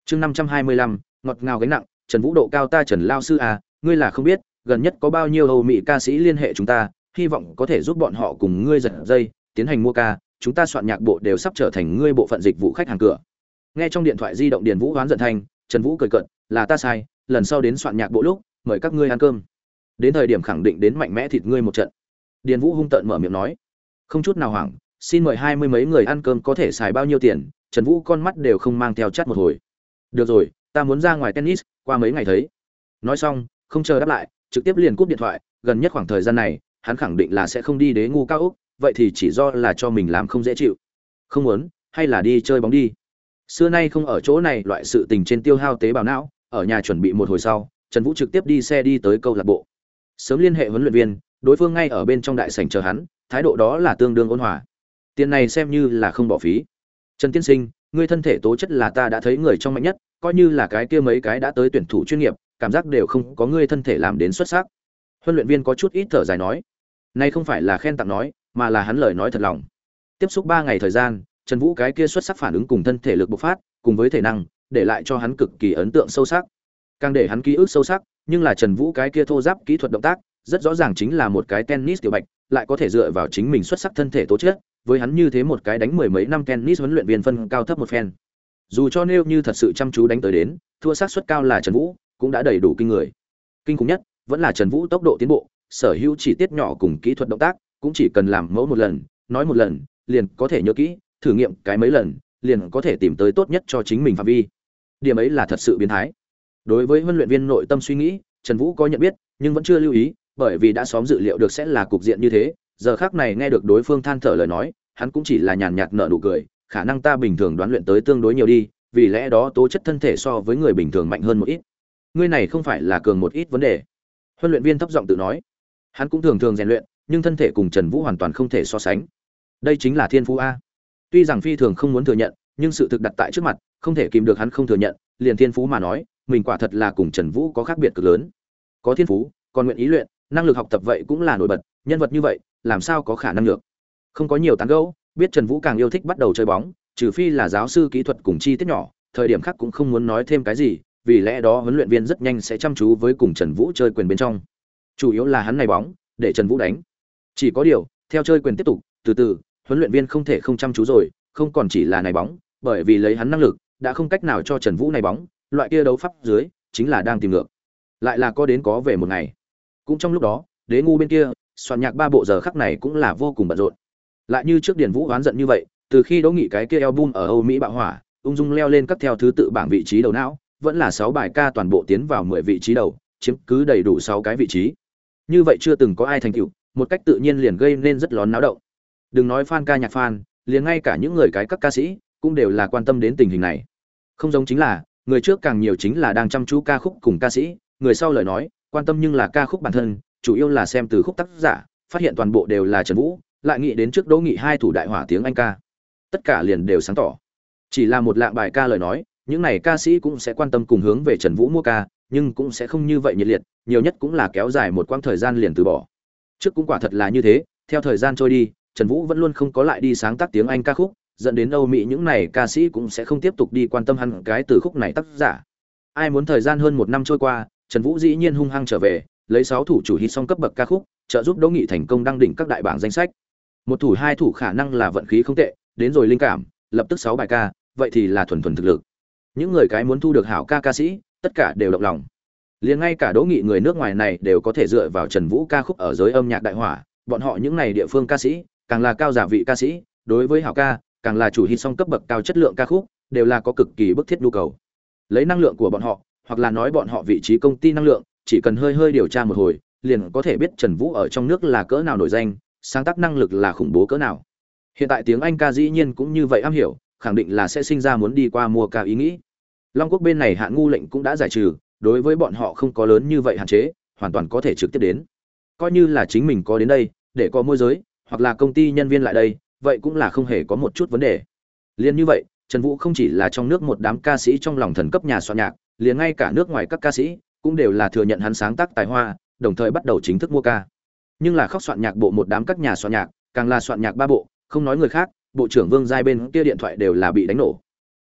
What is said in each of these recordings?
Chương 525, ngọt ngào gánh nặng, Trần Vũ độ cao ta Trần lao sư à, ngươi là không biết, gần nhất có bao nhiêu Âu Mỹ ca sĩ liên hệ chúng ta, hy vọng có thể giúp bọn họ cùng ngươi giật dây, tiến hành mua ca, chúng ta soạn nhạc bộ đều sắp trở thành ngươi bộ phận dịch vụ khách hàng cửa. Nghe trong điện thoại di động Điền Vũ hoán giận thanh, Trần Vũ cười cợt, là ta sai, lần sau đến soạn nhạc bộ lúc, mời các ngươi ăn cơm. Đến thời điểm khẳng định đến mạnh mẽ thịt ngươi một trận. Điền Vũ hung tợn mở miệng nói, không chút nào hoảng, xin mời 20 mấy người ăn cơm có thể xài bao nhiêu tiền, Trần Vũ con mắt đều không mang theo chắt một hồi. Được rồi, ta muốn ra ngoài tennis, qua mấy ngày thấy. Nói xong, không chờ đáp lại, trực tiếp liền cúp điện thoại, gần nhất khoảng thời gian này, hắn khẳng định là sẽ không đi đế ngu cao ốc, vậy thì chỉ do là cho mình làm không dễ chịu. Không muốn, hay là đi chơi bóng đi. Xưa nay không ở chỗ này loại sự tình trên tiêu hao tế bào não, ở nhà chuẩn bị một hồi sau, Trần Vũ trực tiếp đi xe đi tới câu lạc bộ. Sớm liên hệ huấn luyện viên, đối phương ngay ở bên trong đại sảnh chờ hắn, thái độ đó là tương đương ôn hòa. Tiền này xem như là không bỏ phí. Trần tiên sinh, ngươi thân thể tố chất là ta đã thấy người trong mạnh nhất, coi như là cái kia mấy cái đã tới tuyển thủ chuyên nghiệp, cảm giác đều không có ngươi thân thể làm đến xuất sắc. Huấn luyện viên có chút ít thở dài nói, này không phải là khen tặng nói, mà là hắn lời nói thật lòng. Tiếp xúc 3 ngày thời gian, Trần Vũ cái kia xuất sắc phản ứng cùng thân thể lực bộc phát, cùng với thể năng, để lại cho hắn cực kỳ ấn tượng sâu sắc. Càng để hắn ký ức sâu sắc, nhưng là Trần Vũ cái kia thô ráp kỹ thuật động tác, rất rõ ràng chính là một cái tennis tiểu bạch, lại có thể dựa vào chính mình xuất sắc thân thể tố chất, với hắn như thế một cái đánh mười mấy năm tennis huấn luyện viên phân cao thấp một phen. Dù cho nêu như thật sự chăm chú đánh tới đến, thua xác suất cao là Trần Vũ, cũng đã đầy đủ kinh người. Kinh khủng nhất, vẫn là Trần Vũ tốc độ tiến bộ, sở hữu chỉ tiết nhỏ cùng kỹ thuật động tác, cũng chỉ cần làm mẫu một lần, nói một lần, liền có thể nhớ kỹ, thử nghiệm cái mấy lần, liền có thể tìm tới tốt nhất cho chính mình phạm vi. Điểm ấy là thật sự biến thái. Đối với huấn luyện viên nội tâm suy nghĩ, Trần Vũ có nhận biết, nhưng vẫn chưa lưu ý, bởi vì đã xóm dự liệu được sẽ là cục diện như thế, giờ khắc này nghe được đối phương than thở lời nói, hắn cũng chỉ là nhàn nhạt nở nụ cười, khả năng ta bình thường đoán luyện tới tương đối nhiều đi, vì lẽ đó tố chất thân thể so với người bình thường mạnh hơn một ít. Ngươi này không phải là cường một ít vấn đề. Huấn luyện viên thấp giọng tự nói. Hắn cũng thường thường rèn luyện, nhưng thân thể cùng Trần Vũ hoàn toàn không thể so sánh. Đây chính là thiên phú a. Tuy rằng phi thường không muốn thừa nhận, nhưng sự thực đặt tại trước mặt, không thể kìm được hắn không thừa nhận, liền thiên phú mà nói, mình quả thật là cùng Trần Vũ có khác biệt cực lớn. Có thiên phú, còn nguyện ý luyện, năng lực học tập vậy cũng là nổi bật, nhân vật như vậy, làm sao có khả năng được. Không có nhiều tán gẫu, biết Trần Vũ càng yêu thích bắt đầu chơi bóng, trừ phi là giáo sư kỹ thuật cùng chi tiết nhỏ, thời điểm khác cũng không muốn nói thêm cái gì, vì lẽ đó huấn luyện viên rất nhanh sẽ chăm chú với cùng Trần Vũ chơi quyền bên trong. Chủ yếu là hắn này bóng, để Trần Vũ đánh. Chỉ có điều, theo chơi quyền tiếp tục, từ từ, huấn luyện viên không thể không chăm chú rồi, không còn chỉ là này bóng, bởi vì lấy hắn năng lực, đã không cách nào cho Trần Vũ này bóng, loại kia đấu pháp dưới, chính là đang tìm ngược. Lại là có đến có về một ngày. Cũng trong lúc đó, đế ngu bên kia, soạn nhạc 3 bộ giờ khắc này cũng là vô cùng bận rộn. Lại như trước Điền Vũ oán giận như vậy, từ khi Đỗ Nghị cái kia album ở Âu Mỹ bạo hỏa, ung dung leo lên các theo thứ tự bảng vị trí đầu não, vẫn là 6 bài ca toàn bộ tiến vào 10 vị trí đầu, chiếm cứ đầy đủ 6 cái vị trí. Như vậy chưa từng có ai thành tựu, một cách tự nhiên liền gây nên rất lớn náo động. Đừng nói fan ca nhạc fan, liền ngay cả những người cái các ca sĩ cũng đều là quan tâm đến tình hình này. Không giống chính là, người trước càng nhiều chính là đang chăm chú ca khúc cùng ca sĩ, người sau lời nói, quan tâm nhưng là ca khúc bản thân, chủ yếu là xem từ khúc tác giả, phát hiện toàn bộ đều là Trần Vũ, lại nghĩ đến trước Đỗ Nghị hai thủ đại hỏa tiếng Anh ca. Tất cả liền đều sáng tỏ. Chỉ là một lạng bài ca lời nói, những này ca sĩ cũng sẽ quan tâm cùng hướng về Trần Vũ mua ca, nhưng cũng sẽ không như vậy nhiệt liệt, nhiều nhất cũng là kéo dài một quãng thời gian liền từ bỏ. Trước cũng quả thật là như thế, theo thời gian trôi đi, Trần Vũ vẫn luôn không có lại đi sáng tác tiếng Anh ca khúc, dẫn đến Âu Mỹ những này ca sĩ cũng sẽ không tiếp tục đi quan tâm hắn cái từ khúc này tác giả. Ai muốn thời gian hơn 1 năm trôi qua, Trần Vũ dĩ nhiên hung hăng trở về, lấy 6 thủ chủ hit song cấp bậc ca khúc, trợ giúp Đỗ Nghị thành công đăng đỉnh các đại bảng danh sách. Một thủ hai thủ khả năng là vận khí không tệ, đến rồi linh cảm, lập tức 6 bài ca, vậy thì là thuần thuần thực lực. Những người cái muốn thu được hảo ca ca sĩ, tất cả đều động lòng. Liền ngay cả Đỗ Nghị người nước ngoài này đều có thể dựa vào Trần Vũ ca khúc ở giới âm nhạc đại hỏa, bọn họ những này địa phương ca sĩ, càng là cao giả vị ca sĩ, đối với hảo ca, càng là chủ hit song cấp bậc cao chất lượng ca khúc, đều là có cực kỳ bức thiết nhu cầu. Lấy năng lượng của bọn họ, hoặc là nói bọn họ vị trí công ty năng lượng, chỉ cần hơi hơi điều tra một hồi, liền có thể biết Trần Vũ ở trong nước là cỡ nào nổi danh, sáng tác năng lực là khủng bố cỡ nào. Hiện tại tiếng Anh ca dĩ nhiên cũng như vậy am hiểu, khẳng định là sẽ sinh ra muốn đi qua mua ca ý nghĩ. Long Quốc bên này hạn ngu lệnh cũng đã giải trừ, đối với bọn họ không có lớn như vậy hạn chế, hoàn toàn có thể trực tiếp đến. Coi như là chính mình có đến đây, để có môi giới, hoặc là công ty nhân viên lại đây, vậy cũng là không hề có một chút vấn đề. Liên như vậy, Trần Vũ không chỉ là trong nước một đám ca sĩ trong lòng thần cấp nhà soạn nhạc, liền ngay cả nước ngoài các ca sĩ cũng đều là thừa nhận hắn sáng tác tài hoa, đồng thời bắt đầu chính thức mua ca. Nhưng là khóc soạn nhạc bộ một đám các nhà soạn nhạc, càng là soạn nhạc 3 bộ, không nói người khác, bộ trưởng Vương Giai bên kia điện thoại đều là bị đánh nổ.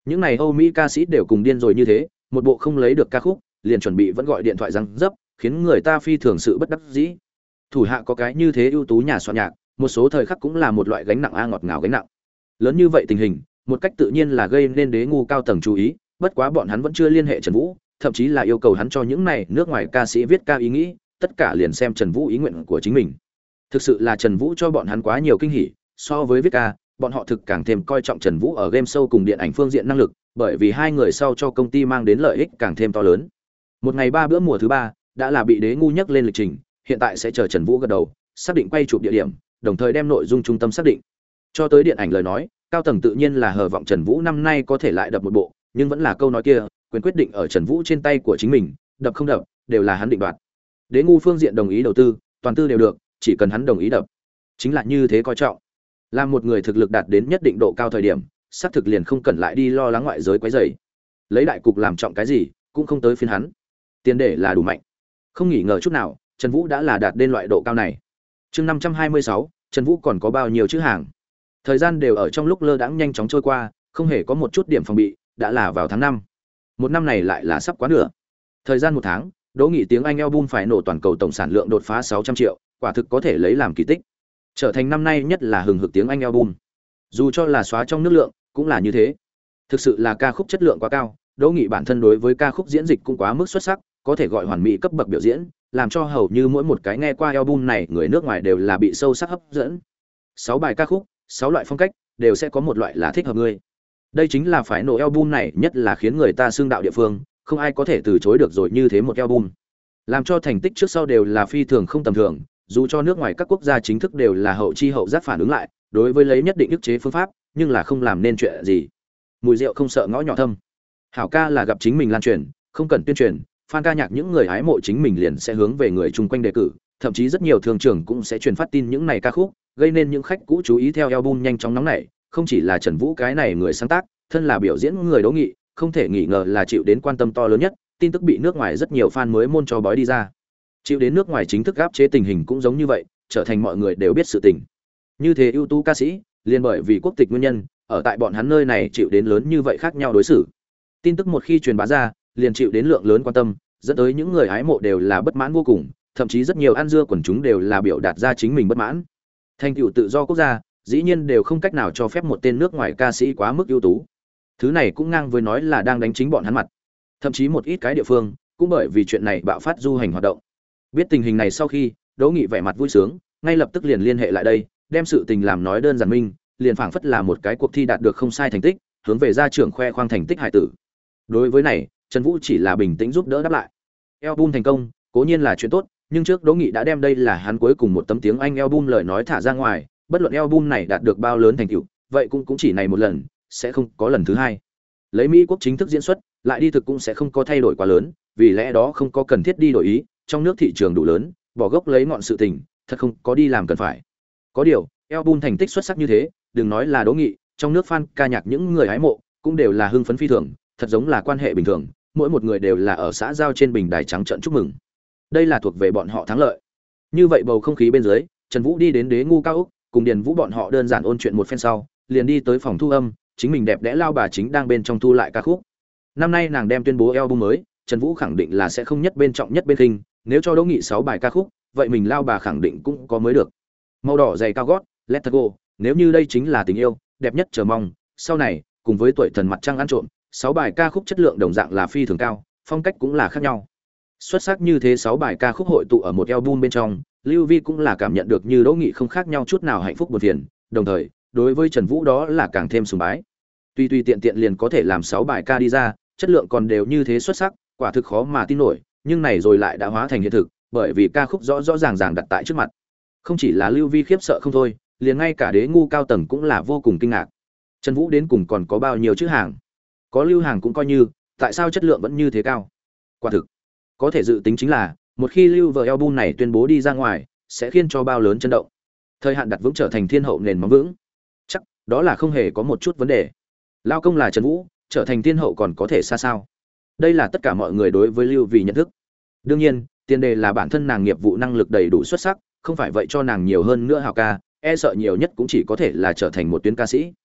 Những này Âu Mỹ ca sĩ đều cùng điên rồi như thế, một bộ không lấy được ca khúc, liền chuẩn bị vẫn gọi điện thoại răng dấp, khiến người ta phi thường sự bất đắc dĩ. Thủ hạ có cái như thế ưu tú nhà soạn nhạc, một số thời khắc cũng là một loại gánh nặng ngọt ngào gánh nặng. Lớn như vậy tình hình, một cách tự nhiên là gây nên đế ngu cao tầng chú ý, bất quá bọn hắn vẫn chưa liên hệ Trần Vũ, thậm chí là yêu cầu hắn cho những này nước ngoài ca sĩ viết ca ý nghĩ, tất cả liền xem Trần Vũ ý nguyện của chính mình. Thực sự là Trần Vũ cho bọn hắn quá nhiều kinh hỉ, so với viết ca, bọn họ thực càng thêm coi trọng Trần Vũ ở game show cùng điện ảnh phương diện năng lực, bởi vì hai người sau cho công ty mang đến lợi ích càng thêm to lớn. Một ngày ba bữa mùa thứ ba đã là bị đế ngu nhắc lên lịch trình, hiện tại sẽ chờ Trần Vũ gật đầu, xác định quay chụp địa điểm, đồng thời đem nội dung trung tâm xác định. Cho tới điện ảnh lời nói, cao tầng tự nhiên là hờ vọng Trần Vũ năm nay có thể lại đập một bộ, nhưng vẫn là câu nói kia, quyền quyết định ở Trần Vũ trên tay của chính mình, đập không đập đều là hắn định đoạt. Đế ngu phương diện đồng ý đầu tư, toàn tư đều được, chỉ cần hắn đồng ý đập. Chính là như thế coi trọng. Làm một người thực lực đạt đến nhất định độ cao thời điểm, xác thực liền không cần lại đi lo lắng ngoại giới quấy rầy. Lấy đại cục làm trọng cái gì, cũng không tới phiên hắn. Tiền để là đủ mạnh. Không nghỉ ngờ chút nào, Trần Vũ đã là đạt đến loại độ cao này. Chương 526, Trần Vũ còn có bao nhiêu chữ hàng? Thời gian đều ở trong lúc lơ đãng nhanh chóng trôi qua, không hề có một chút điểm phòng bị, đã là vào tháng 5. Một năm này lại là sắp quá nửa. Thời gian một tháng, Đỗ Nghị tiếng Anh album phải nổ toàn cầu tổng sản lượng đột phá 600 triệu, quả thực có thể lấy làm kỳ tích. Trở thành năm nay nhất là hừng hực tiếng Anh album. Dù cho là xóa trong nước lượng, cũng là như thế. Thực sự là ca khúc chất lượng quá cao, Đỗ Nghị bản thân đối với ca khúc diễn dịch cũng quá mức xuất sắc, có thể gọi hoàn mỹ cấp bậc biểu diễn, làm cho hầu như mỗi một cái nghe qua album này người nước ngoài đều là bị sâu sắc hấp dẫn. 6 bài ca khúc, 6 loại phong cách, đều sẽ có một loại là thích hợp ngươi. Đây chính là phải nổ album này nhất là khiến người ta xương đạo địa phương, không ai có thể từ chối được rồi như thế một album. Làm cho thành tích trước sau đều là phi thường không tầm thường, dù cho nước ngoài các quốc gia chính thức đều là hậu chi hậu giác phản ứng lại, đối với lấy nhất định ức chế phương pháp, nhưng là không làm nên chuyện gì. Mùi rượu không sợ ngõ nhỏ thâm. Hảo ca là gặp chính mình lan truyền, không cần tuyên truyền, fan ca nhạc những người hái mộ chính mình liền sẽ hướng về người chung quanh đề cử, thậm chí rất nhiều thương trường cũng sẽ truyền phát tin những này ca khúc, gây nên những khách cũ chú ý theo album nhanh chóng nóng nảy, không chỉ là Trần Vũ cái này người sáng tác, thân là biểu diễn người Đỗ Nghị, không thể nghi ngờ là chịu đến quan tâm to lớn nhất, tin tức bị nước ngoài rất nhiều fan mới môn cho bói đi ra. Chịu đến nước ngoài chính thức áp chế tình hình cũng giống như vậy, trở thành mọi người đều biết sự tình. Như thế ưu tú ca sĩ, liền bởi vì quốc tịch nguyên nhân, ở tại bọn hắn nơi này chịu đến lớn như vậy khác nhau đối xử. Tin tức một khi truyền bá ra, liền chịu đến lượng lớn quan tâm, dẫn tới những người hái mộ đều là bất mãn vô cùng, thậm chí rất nhiều ăn dưa quần chúng đều là biểu đạt ra chính mình bất mãn. Thành tựu tự do quốc gia, dĩ nhiên đều không cách nào cho phép một tên nước ngoài ca sĩ quá mức ưu tú. Thứ này cũng ngang với nói là đang đánh chính bọn hắn mặt. Thậm chí một ít cái địa phương cũng bởi vì chuyện này bạo phát du hành hoạt động. Biết tình hình này sau khi, Đỗ Nghị vẻ mặt vui sướng, ngay lập tức liền liên hệ lại đây, đem sự tình làm nói đơn giản minh, liền phảng phất là một cái cuộc thi đạt được không sai thành tích, hướng về gia trưởng khoe khoang thành tích hải tử. Đối với này, Trần Vũ chỉ là bình tĩnh giúp đỡ đáp lại. Album thành công, cố nhiên là chuyện tốt, nhưng trước Đỗ Nghị đã đem đây là hắn cuối cùng một tấm tiếng Anh album lời nói thả ra ngoài, bất luận album này đạt được bao lớn thành tựu, vậy cũng chỉ này một lần, sẽ không có lần thứ hai. Lấy Mỹ quốc chính thức diễn xuất, lại đi thực cũng sẽ không có thay đổi quá lớn, vì lẽ đó không có cần thiết đi đổi ý, trong nước thị trường đủ lớn, bỏ gốc lấy ngọn sự tình, thật không có đi làm cần phải. Có điều, album thành tích xuất sắc như thế, đừng nói là Đỗ Nghị, trong nước fan ca nhạc những người hái mộ cũng đều là hưng phấn phi thường, thật giống là quan hệ bình thường, mỗi một người đều là ở xã giao trên bình đài trắng trợn chúc mừng. Đây là thuộc về bọn họ thắng lợi. Như vậy bầu không khí bên dưới, Trần Vũ đi đến Đế ngu cao ốc, cùng Điền Vũ bọn họ đơn giản ôn chuyện một phen sau, liền đi tới phòng thu âm, chính mình đẹp đẽ lao bà chính đang bên trong thu lại ca khúc. Năm nay nàng đem tuyên bố album mới, Trần Vũ khẳng định là sẽ không nhất bên trọng nhất bên khinh, nếu cho Đỗ Nghị 6 bài ca khúc, vậy mình lao bà khẳng định cũng có mới được. Màu đỏ dày cao gót, Let It Go, nếu như đây chính là tình yêu, đẹp nhất chờ mong, sau này, cùng với tuổi thần mặt trăng ăn trộm, 6 bài ca khúc chất lượng đồng dạng là phi thường cao, phong cách cũng là khác nhau. Xuất sắc như thế 6 bài ca khúc hội tụ ở một album bên trong, Lưu Vi cũng là cảm nhận được như Đỗ Nghị không khác nhau chút nào hạnh phúc buồn phiền, đồng thời, đối với Trần Vũ đó là càng thêm sùng bái. Tuy tiện tiện liền có thể làm 6 bài ca đi ra, chất lượng còn đều như thế xuất sắc, quả thực khó mà tin nổi, nhưng này rồi lại đã hóa thành hiện thực, bởi vì ca khúc rõ rõ ràng ràng đặt tại trước mặt. Không chỉ là Lưu Vi khiếp sợ không thôi, liền ngay cả Đế ngu cao tầng cũng là vô cùng kinh ngạc. Trần Vũ đến cùng còn có bao nhiêu chữ hàng? Có lưu hàng cũng coi như, tại sao chất lượng vẫn như thế cao? Quả thực, có thể dự tính chính là, một khi lưu vở album này tuyên bố đi ra ngoài, sẽ khiến cho bao lớn chấn động. Thời hạn đặt vững trở thành thiên hậu nền móng vững. Chắc, đó là không hề có một chút vấn đề. Lao công là Trần Vũ, trở thành thiên hậu còn có thể xa sao? Đây là tất cả mọi người đối với Lưu Vì nhận thức. Đương nhiên, tiền đề là bản thân nàng nghiệp vụ năng lực đầy đủ xuất sắc, không phải vậy cho nàng nhiều hơn nữa hào ca, e sợ nhiều nhất cũng chỉ có thể là trở thành một tuyến ca sĩ.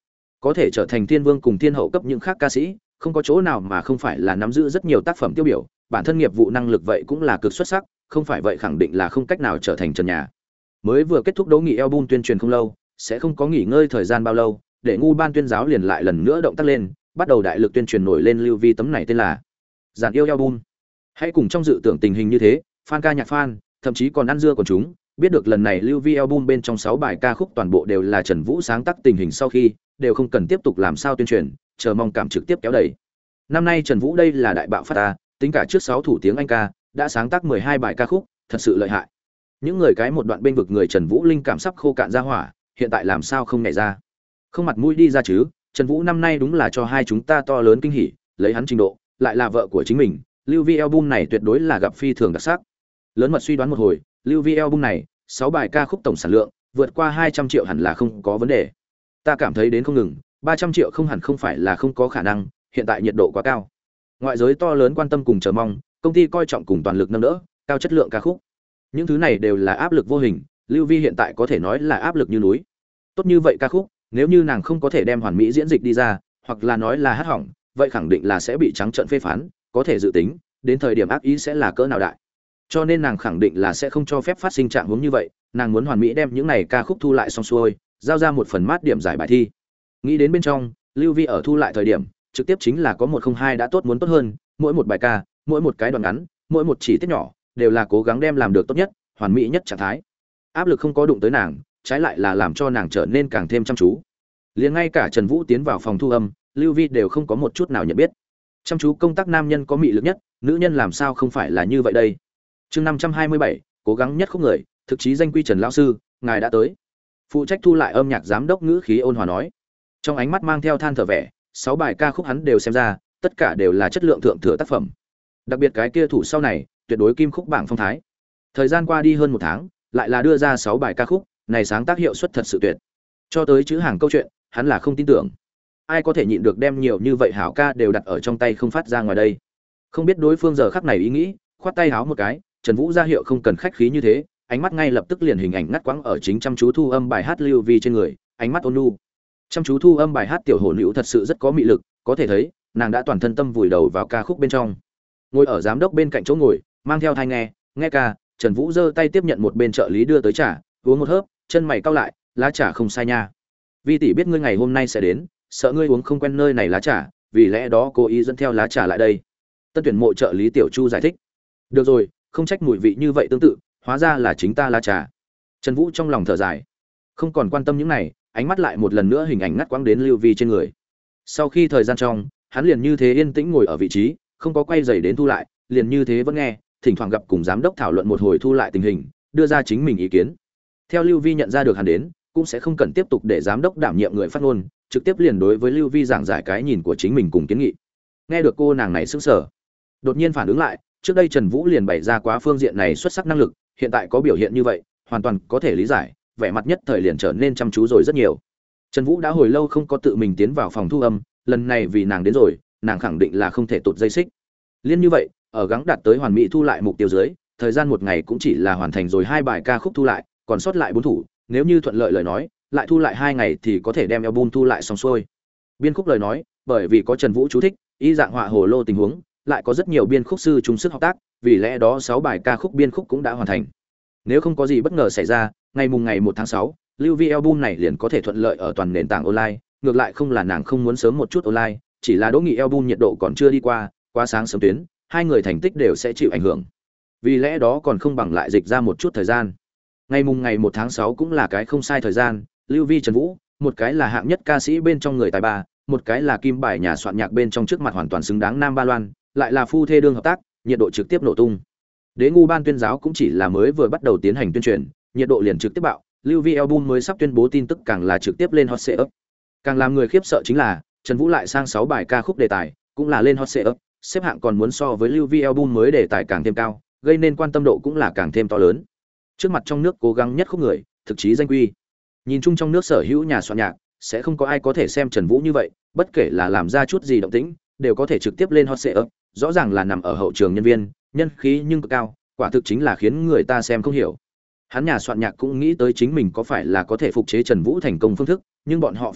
Có thể trở thành thiên vương cùng thiên hậu cấp những khác ca sĩ, không có chỗ nào mà không phải là nắm giữ rất nhiều tác phẩm tiêu biểu, bản thân nghiệp vụ năng lực vậy cũng là cực xuất sắc, không phải vậy khẳng định là không cách nào trở thành trần nhà. Mới vừa kết thúc đấu nghị album tuyên truyền không lâu, sẽ không có nghỉ ngơi thời gian bao lâu, để ngu ban tuyên giáo liền lại lần nữa động tác lên, bắt đầu đại lực tuyên truyền nổi lên Lưu Vi tấm này tên là Giản yêu album. Hãy cùng trong dự tưởng tình hình như thế, fan ca nhạc fan, thậm chí còn ăn dưa của chúng, biết được lần này Lưu Vi album bên trong 6 bài ca khúc toàn bộ đều là Trần Vũ sáng tác tình hình sau khi, đều không cần tiếp tục làm sao tuyên truyền, chờ mong cảm trực tiếp kéo đẩy. Năm nay Trần Vũ đây là đại bạo phát ta, tính cả trước 6 thủ tiếng Anh ca, đã sáng tác 12 bài ca khúc, thật sự lợi hại. Những người cái một đoạn bên vực người Trần Vũ linh cảm sắp khô cạn ra hỏa, hiện tại làm sao không nhảy ra. Không mặt mũi đi ra chứ, Trần Vũ năm nay đúng là cho hai chúng ta to lớn kinh hỉ, lấy hắn trình độ, lại là vợ của chính mình, Lưu Vi album này tuyệt đối là gặp phi thường đặc sắc. Lớn mật suy đoán một hồi, Lưu Vi album này, 6 bài ca khúc tổng sản lượng, vượt qua 200 triệu hẳn là không có vấn đề. Ta cảm thấy đến không ngừng, 300 triệu không hẳn không phải là không có khả năng, hiện tại nhiệt độ quá cao. Ngoại giới to lớn quan tâm cùng chờ mong, công ty coi trọng cùng toàn lực nâng đỡ, cao chất lượng ca khúc. Những thứ này đều là áp lực vô hình, Lưu Vi hiện tại có thể nói là áp lực như núi. Tốt như vậy ca khúc, nếu như nàng không có thể đem hoàn mỹ diễn dịch đi ra, hoặc là nói là hát hỏng, vậy khẳng định là sẽ bị trắng trợn phê phán, có thể dự tính, đến thời điểm ác ý sẽ là cỡ nào đại. Cho nên nàng khẳng định là sẽ không cho phép phát sinh trạng huống như vậy, nàng muốn hoàn mỹ đem những này ca khúc thu lại xong xuôi, giao ra một phần mát điểm giải bài thi. Nghĩ đến bên trong, Lưu Vi ở thu lại thời điểm, trực tiếp chính là có 102 đã tốt muốn tốt hơn, mỗi một bài ca, mỗi một cái đoạn ngắn, mỗi một chi tiết nhỏ, đều là cố gắng đem làm được tốt nhất, hoàn mỹ nhất trạng thái. Áp lực không có đụng tới nàng, trái lại là làm cho nàng trở nên càng thêm chăm chú. Liền ngay cả Trần Vũ tiến vào phòng thu âm, Lưu Vi đều không có một chút nào nhận biết. Chăm chú công tác nam nhân có mị lực nhất, nữ nhân làm sao không phải là như vậy đây. Chương 527, cố gắng nhất khúc người, thực chí danh quy Trần lão sư, ngài đã tới. Phụ trách thu lại âm nhạc giám đốc ngữ khí ôn hòa nói. Trong ánh mắt mang theo than thở vẻ, 6 bài ca khúc hắn đều xem ra, tất cả đều là chất lượng thượng thừa tác phẩm. Đặc biệt cái kia thủ sau này, tuyệt đối kim khúc bảng phong thái. Thời gian qua đi hơn 1 tháng, lại là đưa ra 6 bài ca khúc, này sáng tác hiệu suất thật sự tuyệt. Cho tới chữ hàng câu chuyện, hắn là không tin tưởng. Ai có thể nhịn được đem nhiều như vậy hảo ca đều đặt ở trong tay không phát ra ngoài đây. Không biết đối phương giờ khắc này ý nghĩ, khoát tay háo một cái, Trần Vũ ra hiệu không cần khách khí như thế, ánh mắt ngay lập tức liền hình ảnh ngắt quãng ở chính chăm chú thu âm bài hát Lưu Vi trên người, ánh mắt ôn nhu. Chăm chú thu âm bài hát tiểu hổ nữ thật sự rất có mị lực, có thể thấy, nàng đã toàn thân tâm vùi đầu vào ca khúc bên trong. Ngồi ở giám đốc bên cạnh chỗ ngồi, mang theo tai nghe ca, Trần Vũ giơ tay tiếp nhận một bên trợ lý đưa tới trà, uống một hớp, chân mày cau lại, lá trà không sai nha. Vi tỷ biết ngươi ngày hôm nay sẽ đến, sợ ngươi uống không quen nơi này lá trà, vì lẽ đó cố ý dẫn theo lá trà lại đây. Tân tuyển mộ trợ lý tiểu Chu giải thích. Được rồi, không trách mùi vị như vậy tương tự, hóa ra là chính ta lá trà. Trần Vũ trong lòng thở dài, không còn quan tâm những này, ánh mắt lại một lần nữa hình ảnh ngắt quãng đến Lưu Vi trên người. Sau khi thời gian trong, hắn liền như thế yên tĩnh ngồi ở vị trí, không có quay giày đến thu lại, liền như thế vẫn nghe, thỉnh thoảng gặp cùng giám đốc thảo luận một hồi thu lại tình hình, đưa ra chính mình ý kiến. Theo Lưu Vi nhận ra được hắn đến, cũng sẽ không cần tiếp tục để giám đốc đảm nhiệm người phát ngôn, trực tiếp liền đối với Lưu Vi giảng giải cái nhìn của chính mình cùng kiến nghị. Nghe được cô nàng này sững sờ, đột nhiên phản ứng lại, trước đây Trần Vũ liền bày ra quá phương diện này xuất sắc năng lực, hiện tại có biểu hiện như vậy, hoàn toàn có thể lý giải, vẻ mặt nhất thời liền trở nên chăm chú rồi rất nhiều. Trần Vũ đã hồi lâu không có tự mình tiến vào phòng thu âm, lần này vì nàng đến rồi, nàng khẳng định là không thể tụt dây xích. Liên như vậy, ở gắng đạt tới hoàn mỹ thu lại mục tiêu dưới, thời gian một ngày cũng chỉ là hoàn thành rồi 2 bài ca khúc thu lại, còn sót lại 4 thủ, nếu như thuận lợi lời nói, lại thu lại 2 ngày thì có thể đem album thu lại xong xuôi. Biên khúc lời nói, bởi vì có Trần Vũ chú thích, y dạng họa hồ lô tình huống, lại có rất nhiều biên khúc sư chung sức hợp tác, vì lẽ đó 6 bài ca khúc biên khúc cũng đã hoàn thành. Nếu không có gì bất ngờ xảy ra, ngày 1 tháng 6, Lưu Vi album này liền có thể thuận lợi ở toàn nền tảng online, ngược lại không là nàng không muốn sớm một chút online, chỉ là Đỗ Nghị album nhiệt độ còn chưa đi qua, quá sáng sớm tuyến, hai người thành tích đều sẽ chịu ảnh hưởng. Vì lẽ đó còn không bằng lại dịch ra một chút thời gian. Ngày 1 tháng 6 cũng là cái không sai thời gian, Lưu Vi Trần Vũ, một cái là hạng nhất ca sĩ bên trong người tài ba, một cái là kim bài nhà soạn nhạc bên trong trước mặt hoàn toàn xứng đáng nam ba loan, lại là phu thê đương hợp tác, nhiệt độ trực tiếp nổ tung. Đế ngu ban tuyên giáo cũng chỉ là mới vừa bắt đầu tiến hành tuyên truyền, nhiệt độ liền trực tiếp bạo, Lưu Vi album mới sắp tuyên bố tin tức càng là trực tiếp lên hot search. Càng làm người khiếp sợ chính là, Trần Vũ lại sang 6 bài ca khúc đề tài, cũng là lên hot search, xếp hạng còn muốn so với Lưu Vi album mới đề tài càng thêm cao, gây nên quan tâm độ cũng là càng thêm to lớn. Trước mặt trong nước cố gắng nhất khúc người, thực chí danh quy. Nhìn chung trong nước sở hữu nhà soạn nhạc, sẽ không có ai có thể xem Trần Vũ như vậy, bất kể là làm ra chút gì động tĩnh, đều có thể trực tiếp lên hot search, rõ ràng là nằm ở hậu trường nhân viên, nhân khí nhưng cực cao, quả thực chính là khiến người ta xem không hiểu. Hắn nhà soạn nhạc cũng nghĩ tới chính mình có phải là có thể phục chế Trần Vũ thành công phương thức, nhưng bọn họ phát hiện,